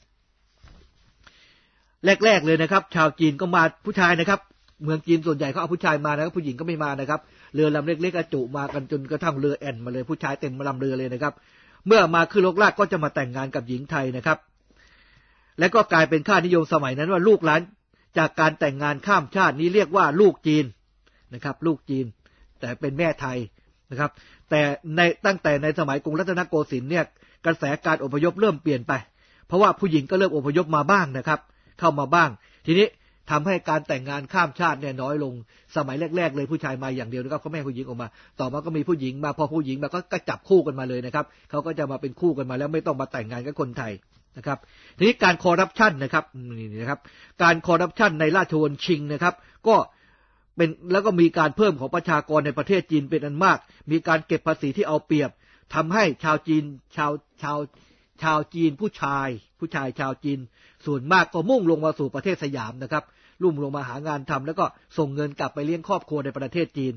แรกๆเลยนะครับชาวจีนก็มาผู้ชายนะครับเมืองจีนส่วนใหญ่เขาเอาผู้ชายมานะครับผู้หญิงก็ไม่มานะครับเรือลำเล็กๆจุมากันจนกระทั่งเรือแอนมาเลยผู้ชายเต็มลำเรือเลยนะครับเมื่อมาขึ้นโลกลากก็จะมาแต่งงานกับหญิงไทยนะครับและก็กลายเป็นค่านิยมสมัยนั้นว่าลูกหลานจากการแต่งงานข้ามชาตินี้เรียกว่าลูกจีนนะครับลูกจีนแต่เป็นแม่ไทยนะครับแต่ตั้งแต่ในสมัยกรุงรัตนโกสินทร์เนี่ยกระแสการอพยพเริ่มเปลี่ยนไปเพราะว่าผู้หญิงก็เริ่มอพยพมาบ้างนะครับเข้ามาบ้างทีนี้ทำให้การแต่งงานข้ามชาติเนี่ยน้อยลงสมัยแรกๆเลยผู้ชายมาอย่างเดียวนะครับเขาไม่ให้ผู้หญิงออกมาต่อมาก็มีผู้หญิงมาพอผู้หญิงมาก็จับคู่กันมาเลยนะครับเขาก็จะมาเป็นคู่กันมาแล้วไม่ต้องมาแต่งงานกับคนไทยนะครับทีนี้การคอร์รัปชันนะครับนี่นะครับการคอร์รัปชันในราชวงศ์ชิงนะครับก็เป็นแล้วก็มีการเพิ่มของประชากรในประเทศจีนเป็นอันมากมีการเก็บภาษีที่เอาเปรียบทำให้ชาวจีนชาวจีนผู้ชายชาวจีนส่วนมากก็มุ่งลงมาสู่ประเทศสยามนะครับลุ่มลงมาหางานทำแล้วก็ส่งเงินกลับไปเลี้ยงครอบครัวในประเทศจีน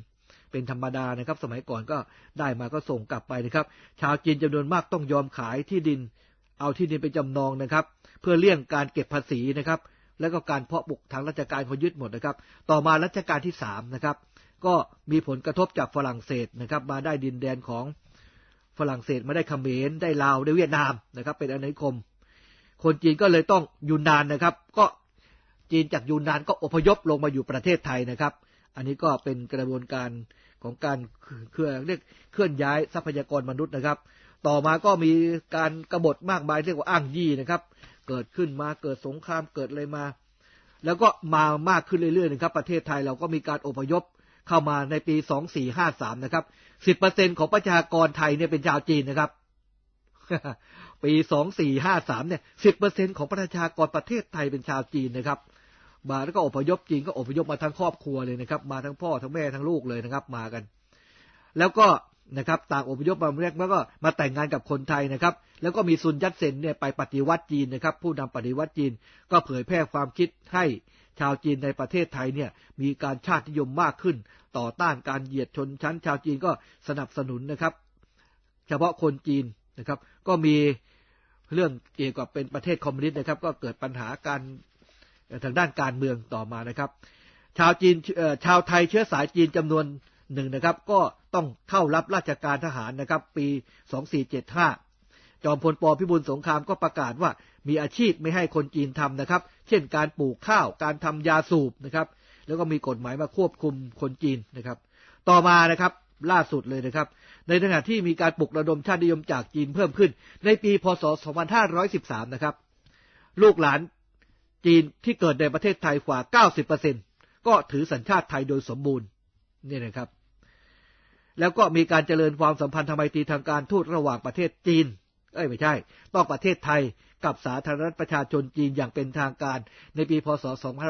เป็นธรรมดานะครับสมัยก่อนก็ได้มาก็ส่งกลับไปนะครับชาวจีนจำนวนมากต้องยอมขายที่ดินเอาที่ดินไปจำนองนะครับเพื่อเลี่ยงการเก็บภาษีนะครับแล้วก็การเพาะปลูกทางราชการเขายึดหมดนะครับต่อมารัชกาลที่3นะครับก็มีผลกระทบจากฝรั่งเศสนะครับมาได้ดินแดนของฝรั่งเศสมาได้เขมรได้ลาวได้เวียดนามนะครับเป็นอาณานิคมคนจีนก็เลยต้องยูนนานนะครับก็จีนจากยูนนานก็อพยพลงมาอยู่ประเทศไทยนะครับอันนี้ก็เป็นกระบวนการของการเคลื่อนย้ายทรัพยากรมนุษย์นะครับต่อมาก็มีการกบฏมากมายเรียกว่าอ้างยี่นะครับเกิดขึ้นมาเกิดสงครามเกิดอะไรมาแล้วก็มามากขึ้นเรื่อยๆนะครับประเทศไทยเราก็มีการอพยพเข้ามาในปี2453นะครับ 10% ของประชากรไทยเนี่ยเป็นชาวจีนนะครับ ปี2453เนี่ย 10% ของประชากรประเทศไทยเป็นชาวจีนนะครับมาแล้วก็อพยพจีนก็อพยพมาทั้งครอบครัวเลยนะครับมาทั้งพ่อทั้งแม่ทั้งลูกเลยนะครับมากันแล้วก็นะครับต่างอพยพมาแล้วก็มาแต่งงานกับคนไทยนะครับแล้วก็มีซุนยัตเซนเนี่ยไปปฏิวัติจีนนะครับผู้นำปฏิวัติจีนก็เผยแพร่ความคิดให้ชาวจีนในประเทศไทยเนี่ยมีการชาตินิยมมากขึ้นต่อต้านการเหยียดชนชั้นชาวจีนก็สนับสนุนนะครับเฉพาะคนจีนนะครับก็มีเรื่องเกี่ยวกับเป็นประเทศคอมมิวนิสต์นะครับก็เกิดปัญหาการทางด้านการเมืองต่อมานะครับชาวไทยเชื้อสายจีนจำนวนหนึ่งนะครับก็ต้องเข้ารับราชการทหารนะครับปี2475จอมพลป.พิบูลสงครามก็ประกาศว่ามีอาชีพไม่ให้คนจีนทำนะครับเช่นการปลูกข้าวการทำยาสูบนะครับแล้วก็มีกฎหมายมาควบคุมคนจีนนะครับต่อมานะครับล่าสุดเลยนะครับในขณะที่มีการปลุกระดมชาตินิยมจากจีนเพิ่มขึ้นในปีพ.ศ. 2513นะครับลูกหลานจีนที่เกิดในประเทศไทยกว่า 90% ก็ถือสัญชาติไทยโดยสมบูรณ์นี่นะครับแล้วก็มีการเจริญความสัมพันธ์ทางไมตรีทางการทูตระหว่างประเทศจีนไม่ใช่ต้องประเทศไทยกับสาธารณรัฐประชาชนจีนอย่างเป็นทางการในปีพ.ศ.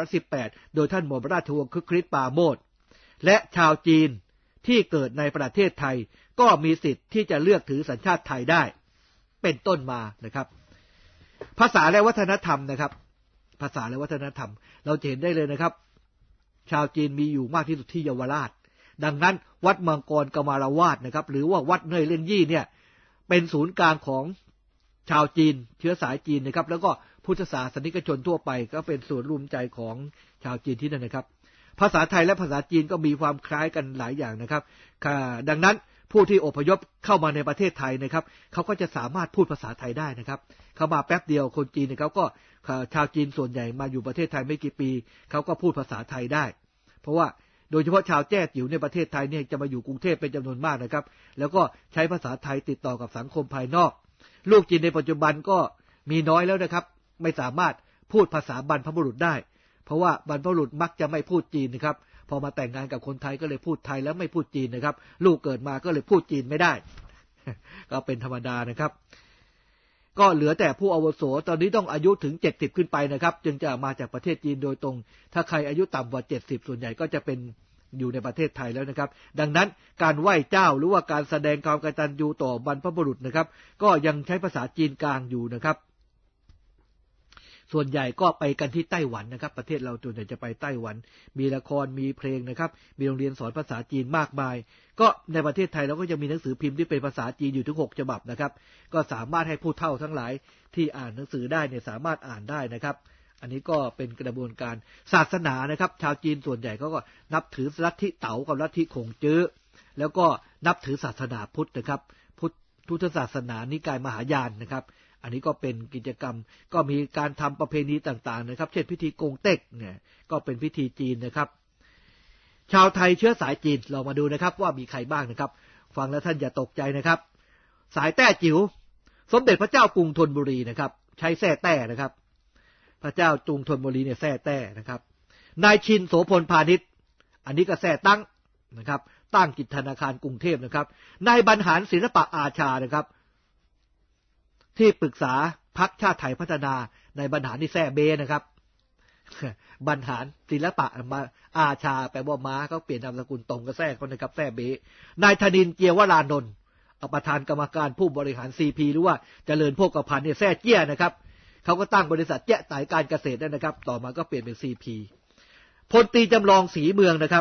2518โดยท่านหม่อมราชวงศ์คึกฤทธิ์ปราโมชและชาวจีนที่เกิดในประเทศไทยก็มีสิทธิ์ที่จะเลือกถือสัญชาติไทยได้เป็นต้นมานะครับภาษาและวัฒนธรรมนะครับภาษาและวัฒนธรรมเราเห็นได้เลยนะครับชาวจีนมีอยู่มากที่สุดที่เยาวราชดังนั้นวัดมังกรกมารวาสนะครับหรือว่าวัดเนยเล่งยี่เนี่ยเป็นศูนย์กลางของชาวจีนเชื้อสายจีนนะครับแล้วก็พุทธศาสนิกชนทั่วไปก็เป็นส่วนรวมใจของชาวจีนที่นั่นนะครับภาษาไทยและภาษาจีนก็มีความคล้ายกันหลายอย่างนะครับดังนั้นผู้ที่อพยพเข้ามาในประเทศไทยนะครับเขาก็จะสามารถพูดภาษาไทยได้นะครับเขามาแป๊บเดียวคนจีนเนี่ยเขาก็ชาวจีนส่วนใหญ่มาอยู่ประเทศไทยไม่กี่ปีเขาก็พูดภาษาไทยได้เพราะว่าโดยเฉพาะชาวแจ้จิ๋วในประเทศไทยเนี่ยจะมาอยู่กรุงเทพเป็นจำนวนมากนะครับแล้วก็ใช้ภาษาไทยติดต่อกับสังคมภายนอกลูกจีนในปัจจุบันก็มีน้อยแล้วนะครับไม่สามารถพูดภาษาบรรพบุรุษได้เพราะว่าบรรพบุรุษมักจะไม่พูดจีนนะครับพอมาแต่งงานกับคนไทยก็เลยพูดไทยแล้วไม่พูดจีนนะครับลูกเกิดมาก็เลยพูดจีนไม่ได้ ก็เป็นธรรมดานะครับก็เหลือแต่ผู้อาวุโสตอนนี้ต้องอายุถึง70ขึ้นไปนะครับจึงจะมาจากประเทศจีนโดยตรงถ้าใครอายุต่ำกว่า70ส่วนใหญ่ก็จะเป็นอยู่ในประเทศไทยแล้วนะครับดังนั้นการไหว้เจ้าหรือว่าการแสดงความกตัญญูต่อบรรพบุรุษนะครับก็ยังใช้ภาษาจีนกลางอยู่นะครับส่วนใหญ่ก็ไปกันที่ไต้หวันนะครับประเทศเราส่วนใหญ่จะไปไต้หวันมีละครมีเพลงนะครับมีโรงเรียนสอนภาษาจีนมากมายก็ในประเทศไทยเราก็ยังมีหนังสือพิมพ์ที่เป็นภาษาจีนอยู่ถึง6ฉบับนะครับก็สามารถให้ผู้เฒ่าทั้งหลายที่อ่านหนังสือได้เนี่ยสามารถอ่านได้นะครับอันนี้ก็เป็นกระบวนการศาสนานะครับชาวจีนส่วนใหญ่เขาก็นับถือลัทธิเต๋ากับลัทธิขงจื้อแล้วก็นับถือศาสนาพุทธนะครับพุทธศาสนานิกายมหายานนะครับอันนี้ก็เป็นกิจกรรมก็มีการทำประเพณีต่างๆนะครับเช่นพิธีกงเต็กเนี่ยก็เป็นพิธีจีนนะครับชาวไทยเชื้อสายจีนเรามาดูนะครับว่ามีใครบ้างนะครับฟังแล้วท่านอย่าตกใจนะครับสายแต้จิ๋วสมเด็จพระเจ้ากรุงธนบุรีนะครับใช้แท้แต้นะครับพระเจ้ากรุงธนบุรีเนี่ยแท้แต้นะครับนายชินโสพลพาณิชย์อันนี้ก็แท้ตั้งนะครับตั้งกิจธนาคารกรุงเทพนะครับนายบรรหารศิลปะอาชานะครับที่ปรึกษาพรรคชาติไทยพัฒนาในบรรหารที่แท้เบนะครับบรรหารศิลปะมาอาชาแปลว่าม้าเขาเปลี่ยนนามสกุลตรงกับแท้คนนะครับแท้เบนายธนินทร์เจียวรานนท์ประธานกรรมการผู้บริหาร CP หรือว่าเจริญโภคภัณฑ์เนี่ยแท้เจี้ยนะครับเขาก็ตั้งบริษัทแจ้ไต่การเกษตรนะครับต่อมาก็เปลี่ยนเป็น CP พลตรีจำลองศรีเมืองนะครับ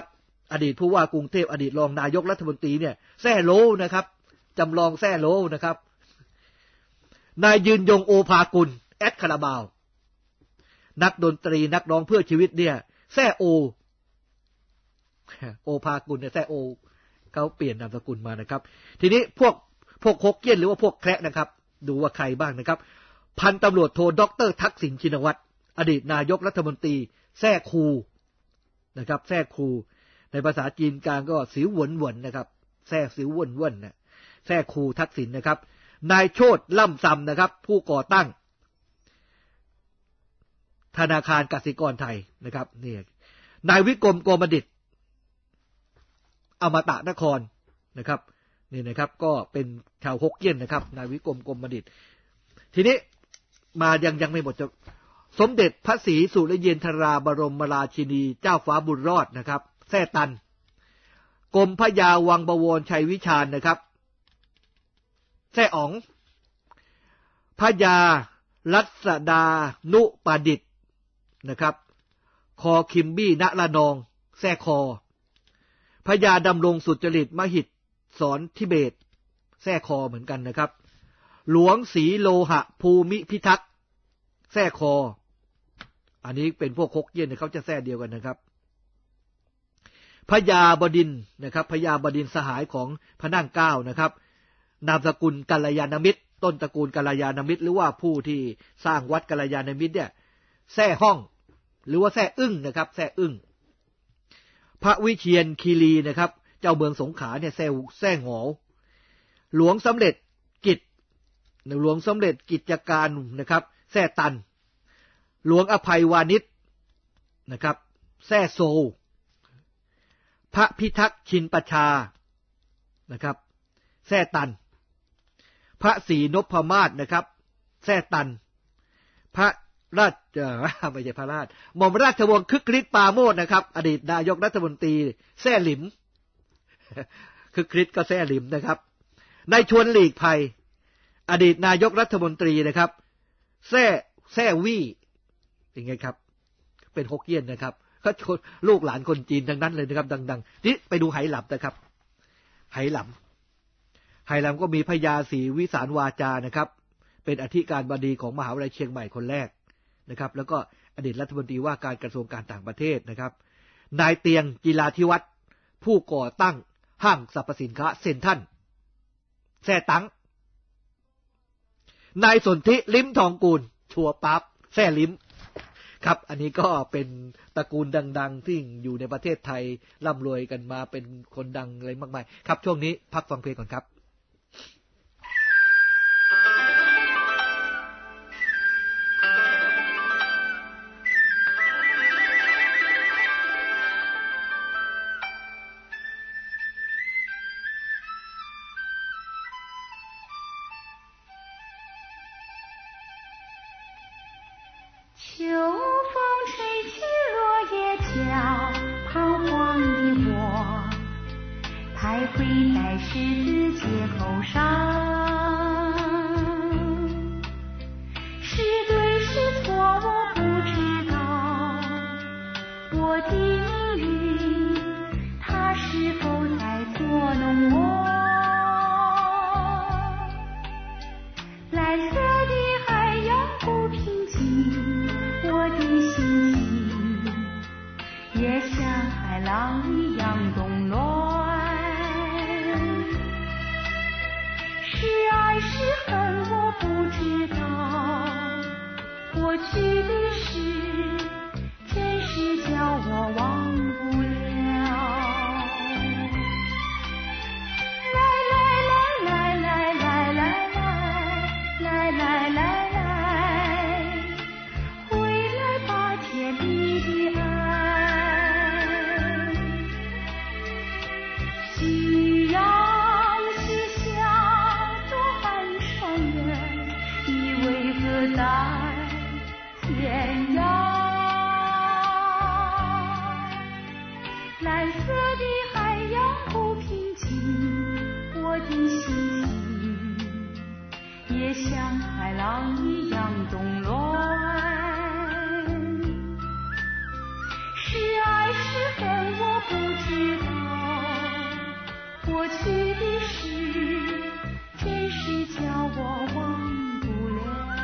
อดีตผู้ว่ากรุงเทพอดีตรองนายกรัฐมนตรีเนี่ยแซ่โลนะครับจำลองแซ่โลนะครับนายยืนยงโอภากุลแอดคาราบาวนักดนตรีนักร้องเพื่อชีวิตเนี่ยแซ่โอภากุลเนี่ยแซ่โอเขาเปลี่ยนนามสกุลมานะครับทีนี้พวกฮกเกี้ยนหรือว่าพวกแคระนะครับดูว่าใครบ้างนะครับพันตำรวจโทดร.ทักษิณชินวัตรอดีตนายกรัฐมนตรีแซ่คูนะครับแซ่คูในภาษาจีนกลางก็สิวหวนหวนนะครับแซ่สิวหวนหวนนะแซ่คูทักษิณนะครับนายโชติล่ำซำนะครับผู้ก่อตั้งธนาคารกสิกรไทยนะครับนี่นายวิกรมโกมดิษฐ์อมตะนครนะครับนี่นะครับก็เป็นชาวฮกเกี้ยนนะครับนายวิกรมโกมดิษฐ์ทีนี้มายังไม่หมดจะสมเด็จพระศรีสุริเยนทราบรมราชินีเจ้าฟ้าบุญรอดนะครับแซ่ตันกรมพระยาวังบวรชัยวิชาญนะครับแซ่อ๋องพระยารัศดานุปดิษฐ์นะครับคอคิมบี้ณละนองแซ่คอพระยาดำรงสุจริตมหิตสอนทิเบตแซ่คอเหมือนกันนะครับหลวงศรีโลหะภูมิพิทักษ์แซ่คออันนี้เป็นพวกฮกเกี้ยนเขาจะแซ่เดียวกันนะครับพระยาบดินทร์นะครับพระยาบดินทร์สหายของพระนั่งเกล้านะครับนามสกุลกัลยาณมิตรต้นตระกูลกัลยาณมิตรหรือว่าผู้ที่สร้างวัดกัลยาณมิตรเนี่ยแซ่ห้องหรือว่าแซ่อึ้งนะครับแซ่อึ้งพระวิเชียรคีรีนะครับเจ้าเมืองสงขลาเนี่ยแซ่หงอหลวงสำเร็จกิจหลวงสำเร็จกิจการนะครับแซ่ตันหลวงอภัยวานิชนะครับแซ่โซพระพิทักษ์ชินประชานะครับแซ่ตันพระศรีนพมาศนะครับแซ่ตันพระราชไม่ใช่พระราชหม่อมราชวงศ์คึกฤทธิ์ปราโมชนะครับอดีตนายกรัฐมนตรีแซ่หลิมคึกฤทธิ์ก็แซ่หลิมนะครับนายชวนหลีกภัยอดีตนายกรัฐมนตรีนะครับแซ่วี่เป็นไงครับเป็นฮกเกี้ยนนะครับเขาลูกหลานคนจีนทั้งนั้นเลยนะครับดังๆนี่ไปดูไหหลำนะครับไหหลำก็มีพญาศรีวิสารวาจานะครับเป็นอธิการบดีของมหาวิทยาลัยเชียงใหม่คนแรกนะครับแล้วก็อดีตรัฐมนตรีว่าการกระทรวงการต่างประเทศนะครับนายเตียงจิราธิวัฒน์ผู้ก่อตั้งห้างสรรพสินค้าเซ็นทรัลแซ่ตังนายสนธิลิ้มทองกูลชัวปั๊บแซ่ลิ้มครับอันนี้ก็เป็นตระกูลดังๆที่อยู่ในประเทศไทยร่ำรวยกันมาเป็นคนดังอะไรมากมายครับช่วงนี้พักฟังเพลงก่อนครับ是爱是恨我不知道过去的事真是叫我忘不了。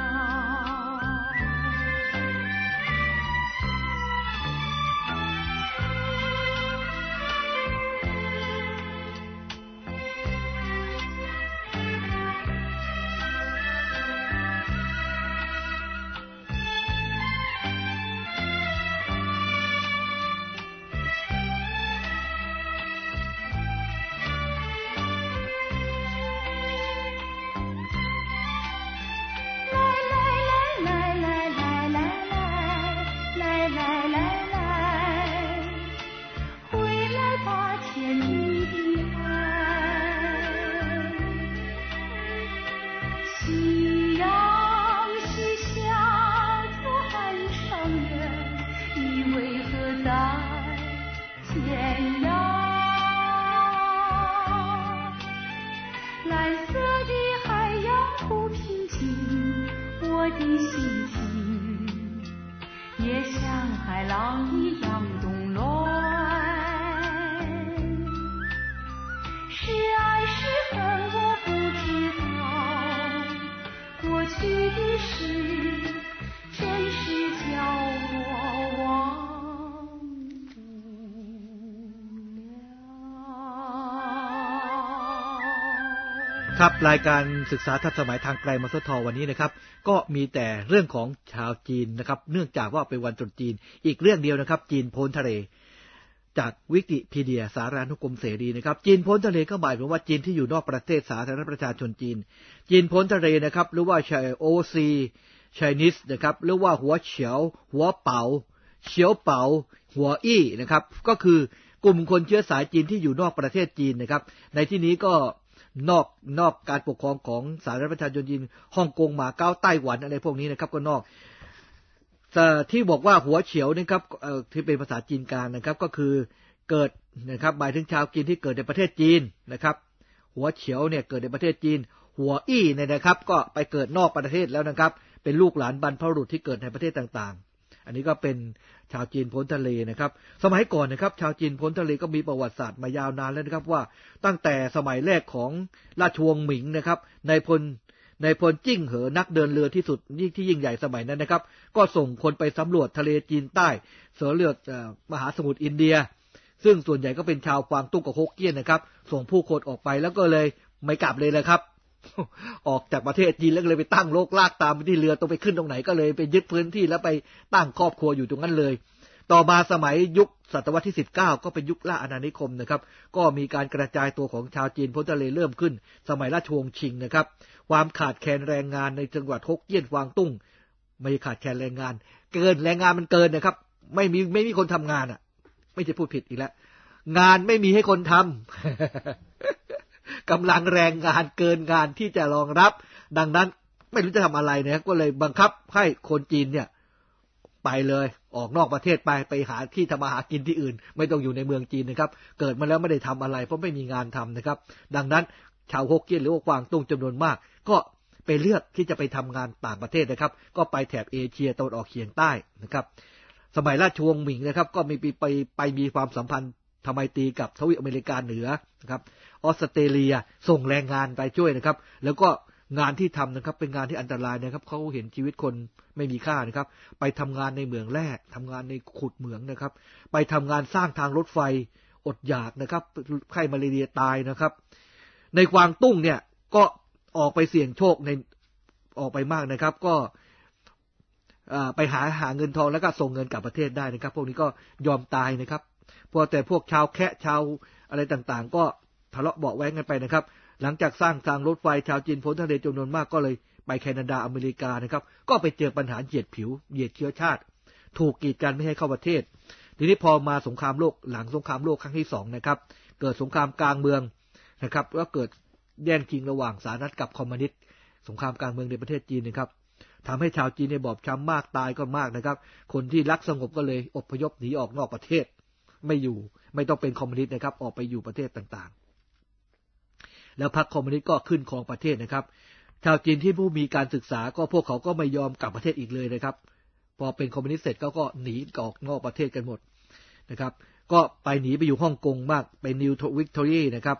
ครับรายการศึกษาทันสมัยทางไกลมสทวันนี้นะครับก็มีแต่เรื่องของชาวจีนนะครับเนื่องจากว่าเป็นวันตรุษจีนอีกเรื่องเดียวนะครับจีนพ้นทะเลจากวิกิพีเดียสารานุกรมเสรีนะครับจีนพ้นทะเลก็หมายถึงว่าจีนที่อยู่นอกประเทศสาธารณรัฐประชาชนจีนจีนพ้นทะเลนะครับหรือว่าโอซีไชนีสนะครับหรือว่าหัวเฉียวหัวเป๋าเฉียวเป๋าหัวอี้นะครับก็คือกลุ่มคนเชื้อสายจีนที่อยู่นอกประเทศจีนนะครับในที่นี้ก็นอกการปกครองของสาธารณรัฐประชาชนจีนฮ่องกงหมาเก๊าไต้หวันอะไรพวกนี้นะครับก็นอกที่บอกว่าหัวเฉียวนะครับที่เป็นภาษาจีนกลางนะครับก็คือเกิดนะครับหมายถึงชาวจีนที่เกิดในประเทศจีนนะครับหัวเฉียวเนี่ยเกิดในประเทศจีนหัวอี้เนี่ยนะครับก็ไปเกิดนอกประเทศแล้วนะครับเป็นลูกหลานบรรพบุรุษที่เกิดในประเทศต่างๆอันนี้ก็เป็นชาวจีนพ้นทะเลนะครับสมัยก่อนนะครับชาวจีนพ้นทะเลก็มีประวัติศาสตร์มายาวนานแล้วนะครับว่าตั้งแต่สมัยแรกของราชวงศ์หมิงนะครับนายพลจิ้งเหอนักเดินเรือที่สุดที่ยิ่งใหญ่สมัยนั้นนะครับก็ส่งคนไปสำรวจทะเลจีนใต้เสือเลือดมหาสมุทรอินเดียซึ่งส่วนใหญ่ก็เป็นชาวกวางตุ้งกับฮกเกี้ยนนะครับส่งผู้คนออกไปแล้วก็เลยไม่กลับเลยนะครับออกจากประเทศจีนแล้วเลยไปตั้งโลกลากตามไปที่เรือต้องไปขึ้นตรงไหนก็เลยไปยึดพื้นที่แล้วไปตั้งครอบครัวอยู่ตรงนั้นเลยต่อมาสมัยยุคศตวรรษที่19ก็เป็นยุคล่าอาณานิคมนะครับก็มีการกระจายตัวของชาวจีนพ้นทะเลเริ่มขึ้นสมัยราชวงศ์ชิงนะครับความขาดแคลนแรงงานในจังหวัดฮกเกี้ยนกวางตุ้งไม่ขาดแคลนแรงงานเกินแรงงานมันเกินนะครับไม่มีคนทำงานอ่ะไม่จะพูดผิดอีกแล้วงานไม่มีให้คนทำกำลังแรงงานเกินงานที่จะรองรับดังนั้นไม่รู้จะทำอะไรเนี่ยก็เลยบังคับให้คนจีนเนี่ยไปเลยออกนอกประเทศไปหาที่ทำมาหากินที่อื่นไม่ต้องอยู่ในเมืองจีนนะครับเกิดมาแล้วไม่ได้ทำอะไรเพราะไม่มีงานทำนะครับดังนั้นชาวฮกเกี้ยนหรือว่ากวางตุ้งจำนวนมากก็ไปเลือกที่จะไปทำงานต่างประเทศนะครับก็ไปแถบเอเชียตะวันออกเฉียงใต้นะครับสมัยราชวงศ์หมิงนะครับก็มีไปมีความสัมพันธ์ทำไมตรีกับทวีปอเมริกาเหนือนะครับออสเตรเลียส่งแรงงานไปช่วยนะครับแล้วก็งานที่ทำนะครับเป็นงานที่อันตรายนะครับเขาเห็นชีวิตคนไม่มีค่านะครับไปทำงานในเหมืองแร่ทำงานในขุดเหมืองนะครับไปทำงานสร้างทางรถไฟอดอยากนะครับไข้มาลาเรียตายนะครับในกวางตุ้งเนี่ยก็ออกไปเสี่ยงโชคออกไปมากนะครับก็ไปหาเงินทองแล้วก็ส่งเงินกลับประเทศได้นะครับพวกนี้ก็ยอมตายนะครับพอแต่พวกชาวแคะชาวอะไรต่างๆก็ทะเลาะเบาะแว้งกันไปนะครับหลังจากสร้างทางรถไฟชาวจีนพ้นทะเลจำนวนมากก็เลยไปแคนาดาอเมริกานะครับก็ไปเจอปัญหาเหยียดผิวเหยียดเชื้อชาติถูกกีดกันไม่ให้เข้าประเทศทีนี้พอมาสงครามโลกหลังสงครามโลกครั้งที่2นะครับเกิดสงครามกลางเมืองนะครับแล้วเกิดแย่งชิงระหว่างสหรัฐกับคอมมิวนิสต์สงครามกลางเมืองในประเทศจีนนะครับทำให้ชาวจีนในบอบช้ำมากตายก็มากนะครับคนที่รักสงบก็เลยอพยพหนีออกนอกประเทศไม่อยู่ไม่ต้องเป็นคอมมิวนิสต์นะครับออกไปอยู่ประเทศต่างๆแล้วพรรคคอมมิวนิสต์ก็ขึ้นครองประเทศนะครับชาวจีนที่ผู้มีการศึกษาก็พวกเขาก็ไม่ยอมกลับประเทศอีกเลยนะครับพอเป็นคอมมิวนิสต์เสร็จก็หนีออกนอกประเทศกันหมดนะครับก็ไปหนีไปอยู่ฮ่องกงมากไปนิววิกตอเรียนะครับ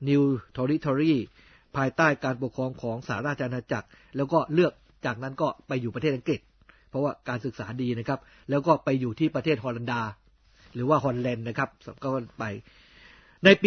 New Territory ภายใต้การปกครองของสหราชอาณาจักรแล้วก็เลือกจากนั้นก็ไปอยู่ประเทศอังกฤษเพราะว่าการศึกษาดีนะครับแล้วก็ไปอยู่ที่ประเทศฮอลันดาหรือว่าฮอลแลนด์นะครับก็ไปในปี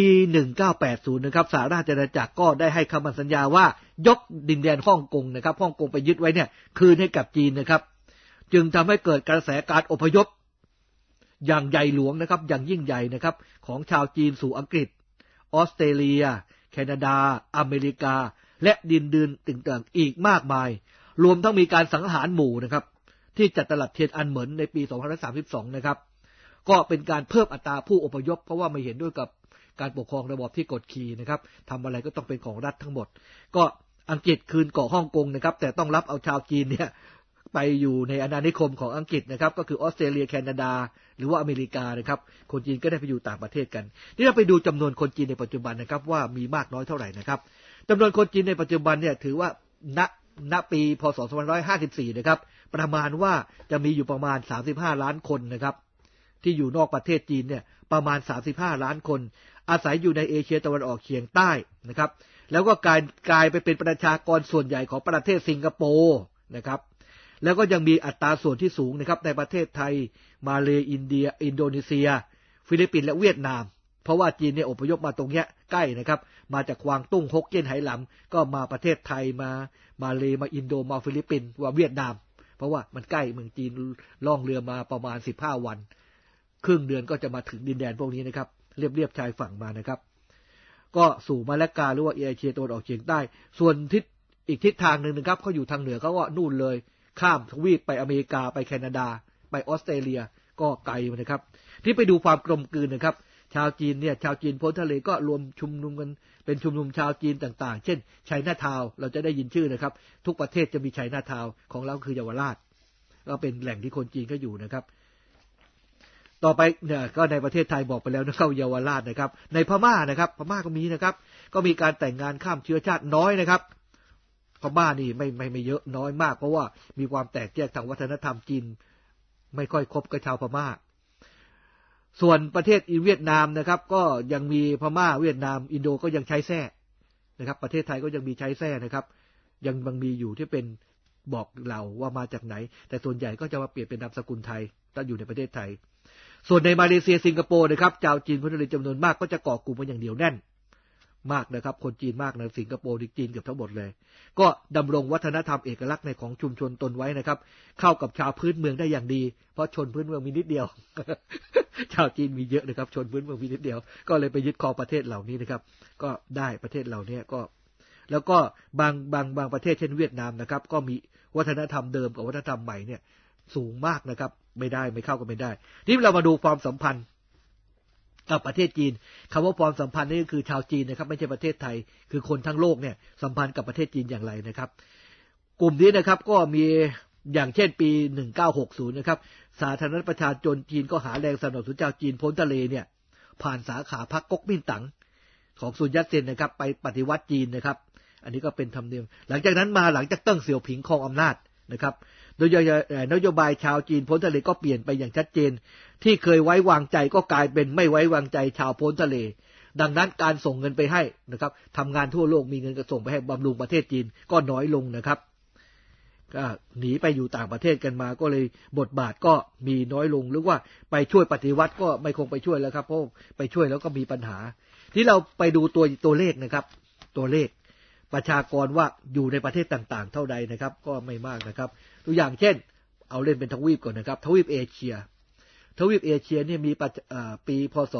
1980 นะครับสหราชอาณาจักรก็ได้ให้คำมั่นสัญญาว่ายกดินแดนฮ่องกงนะครับฮ่องกงไปยึดไว้เนี่ยคืนให้กับจีนนะครับจึงทำให้เกิดกระแสการอพยพอย่างใหญ่หลวงนะครับอย่างยิ่งใหญ่นะครับของชาวจีนสู่อังกฤษออสเตรเลียแคนาดาอเมริกาและดินแดนต่างๆอีกมากมายรวมทั้งมีการสังหารหมู่นะครับที่จัตุรัสเทียนอันเหมินในปี 2532 นะครับก็เป็นการเพิ่มอัตราผู้อพยพเพราะว่าไม่เห็นด้วยกับการปกครองระบอบที่กดขี่นะครับทำอะไรก็ต้องเป็นของรัฐทั้งหมดก็อังกฤษคืนเกาะฮ่องกงนะครับแต่ต้องรับเอาชาวจีนเนี่ยไปอยู่ในอาณานิคมของอังกฤษนะครับก็คือออสเตรเลียแคนาดาหรือว่าอเมริกานะครับคนจีนก็ได้ไปอยู่ต่างประเทศกันนี่เราไปดูจำนวนคนจีนในปัจจุบันนะครับว่ามีมากน้อยเท่าไหร่นะครับจำนวนคนจีนในปัจจุบันเนี่ยถือว่าณปีพศ 2554 นะครับประมาณว่าจะมีอยู่ประมาณ35ล้านคนนะครับที่อยู่นอกประเทศจีนเนี่ยประมาณ35ล้านคนอาศัยอยู่ในเอเชียตะวันออกเฉียงใต้นะครับแล้วก็กลายไปเป็นประชากรส่วนใหญ่ของประเทศสิงคโปร์นะครับแล้วก็ยังมีอัตราส่วนที่สูงนะครับในประเทศไทยมาเลอินเดียอินโดนีเซียฟิลิปปินส์และเวียดนามเพราะว่าจีนเนี่ยอพยพมาตรงเนี้ยใกล้นะครับมาจากกวางตุ้งฮกเกี้ยนไหหลำก็มาประเทศไทยมาเลมาอินโดมาฟิลิปปินส์ว่าเวียดนามเพราะว่ามันใกล้เมืองจีนล่องเรือมาประมาณ15วันครึ่งเดือนก็จะมาถึงดินแดนพวกนี้นะครับเรียบชายฝั่งมานะครับก็สู่มาเลกาหรือว่าเอเชียตะวันออกเฉียงใต้ส่วนอีกทิศทางนึงนะครับเขาอยู่ทางเหนือเขาก็นู่นเลยข้ามทวีปไปอเมริกาไปแคนาดาไปออสเตรเลียก็ไกลนะครับที่ไปดูความกลมกลืนนะครับชาวจีนเนี่ยชาวจีนพ้นทะเลก็รวมชุมนุมกันเป็นชุมนุมชาวจีนต่างๆเช่นไชน่าทาวน์เราจะได้ยินชื่อนะครับทุกประเทศจะมีไชน่าทาวน์ของเราคือเยาวราชก็เป็นแหล่งที่คนจีนก็อยู่นะครับต่อไปเนี่ยก็ในประเทศไทยบอกไปแล้วนะเข้าเยาวราชนะครับในพม่านะครับพม่าก็มีนะครับก็มีการแต่งงานข้ามเชื้อชาติน้อยนะครับพม่านี่ไม่เยอะน้อยมากเพราะว่ามีความแตกแยกทางวัฒนธรรมจีนไม่ค่อยคบกับชาวพม่าส่วนประเทศเวียดนามนะครับก็ยังมีพม่าเวียดนามอินโดก็ยังใช้แส้นะครับประเทศไทยก็ยังมีใช้แส้นะครับยังมีอยู่ที่เป็นบอกเราว่ามาจากไหนแต่ส่วนใหญ่ก็จะมาเปลี่ยนเป็นนามสกุลไทยถ้าอยู่ในประเทศไทยส่วนในมาเลเซียสิงคโปร์นะครับชาวจีนพ้นทะเลจำนวนมากก็จะเกาะกลุ่มกันอย่างเดียวแน่นมากนะครับคนจีนมากในสิงคโปร์จีนเกือบทั้งหมดเลยก็ดำรงวัฒนธรรมเอกลักษณ์ในของชุมชนตนไว้นะครับเข้ากับชาวพื้นเมืองได้อย่างดีเพราะชนพื้นเมืองมีนิดเดียว ชาวจีนมีเยอะนะครับชนพื้นเมืองมีนิดเดียวก็เลยไปยึดครองประเทศเหล่านี้นะครับก็ได้ประเทศเหล่านี้ก็แล้วก็บางประเทศเช่นเวียดนามนะครับก็มีวัฒนธรรมเดิมกับวัฒนธรรมใหม่เนี่ยสูงมากนะครับไม่เข้ากันไม่ได้ที่เรามาดูความสัมพันธ์กับประเทศจีนคำว่าความสัมพันธ์นี่ก็คือชาวจีนนะครับไม่ใช่ประเทศไทยคือคนทั้งโลกเนี่ยสัมพันธ์กับประเทศจีนอย่างไรนะครับกลุ่มนี้นะครับก็มีอย่างเช่นปี1960นะครับสาธารณรัฐประชาชนจีนก็หาแรงสนับสนุนชาวจีนพ้นทะเลเนี่ยผ่านสาขาพรรคก๊กมินตั๋งของซุนยัตเซ็นนะครับไปปฏิวัติจีนนะครับอันนี้ก็เป็นธรรมเนียมหลังจากนั้นมาหลังจากเติ้งเสี่ยวผิงครองอำนาจนะครับโดยนโยบายชาวจีนพ้นทะเลก็เปลี่ยนไปอย่างชัดเจนที่เคยไว้วางใจก็กลายเป็นไม่ไว้วางใจชาวพ้นทะเลดังนั้นการส่งเงินไปให้นะครับทำงานทั่วโลกมีเงินก็ส่งไปให้บำรุงประเทศจีนก็น้อยลงนะครับก็หนีไปอยู่ต่างประเทศกันมาก็เลยบทบาทก็มีน้อยลงหรือว่าไปช่วยปฏิวัติก็ไม่คงไปช่วยแล้วครับเพราะไปช่วยแล้วก็มีปัญหาที่เราไปดูตัวเลขนะครับตัวเลขประชากรว่าอยู่ในประเทศต่างๆเท่าใดนะครับก็ไม่มากนะครับตัวอย่างเช่นเอาเล่นเป็นทวีปก่อนนะครับทวีปเอเชียเนี่ยมีปีพศ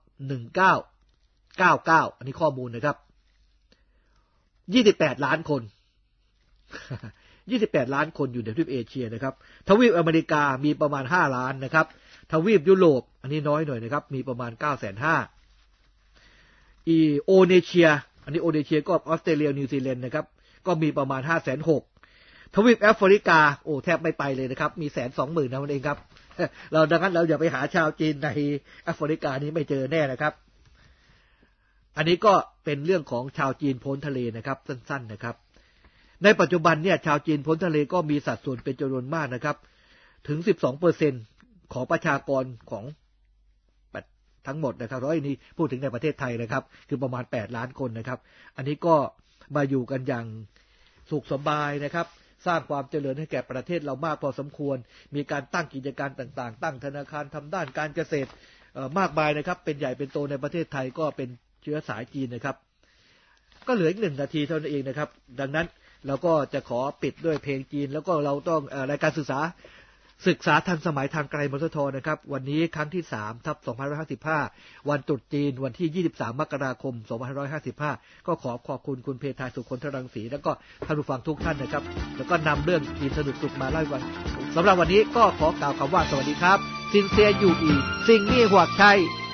1999อันนี้ข้อมูลนะครับ28ล้านคน28ล้านคนอยู่ในทวีปเอเชียนะครับทวีปอเมริกามีประมาณ5ล้านนะครับทวีปยุโรปอันนี้น้อยหน่อยนะครับมีประมาณ 950,000 โอเนเชียอันนี้โอเนเชียก็ออสเตรเลียนิวซีแลนด์นะครับก็มีประมาณ 560,000 ทวีปแอฟริกาโอ้แทบไม่ไปเลยนะครับมี 120,000 นั่นเองครับดังนั้นเราอย่าไปหาชาวจีนในแอฟริกานี้ไม่เจอแน่นะครับอันนี้ก็เป็นเรื่องของชาวจีนพ้นทะเลนะครับสั้นๆนะครับในปัจจุบันเนี่ยชาวจีนพ้นทะเลก็มีสัดส่วนเป็นจำนวนมากนะครับถึง 12% ของประชากรของทั้งหมดนะครับนี่พูดถึงในประเทศไทยนะครับคือประมาณ8 ล้านคนนะครับอันนี้ก็มาอยู่กันอย่างสุขสบายนะครับสร้างความเจริญให้แก่ประเทศเรามากพอสมควรมีการตั้งกิจการต่างๆตั้งธนาคารทำด้านการเกษตรมากมายนะครับเป็นใหญ่เป็นโตในประเทศไทยก็เป็นเชื้อสายจีนนะครับก็เหลืออีก1 นาทีเท่านั้นเองนะครับดังนั้นเราก็จะขอปิดด้วยเพลงจีนแล้วก็เราต้องรายการศึกษาทันสมัยทางไกลมททนะครับวันนี้ครั้งที่3/2555วันตรุษจีนวันที่23 มกราคม 2555ก็ขอบคุณคุณเพทายสุคนทรังสีแล้วก็ท่านผู้ฟังทุกท่านนะครับแล้วก็นำเรื่องจีนสนุกสุขมาเล่าให้ฟังสำหรับวันนี้ก็ขอกล่าวคำว่าสวัสดีครับซินเซียอยู่อีซิงนี่หัวไทย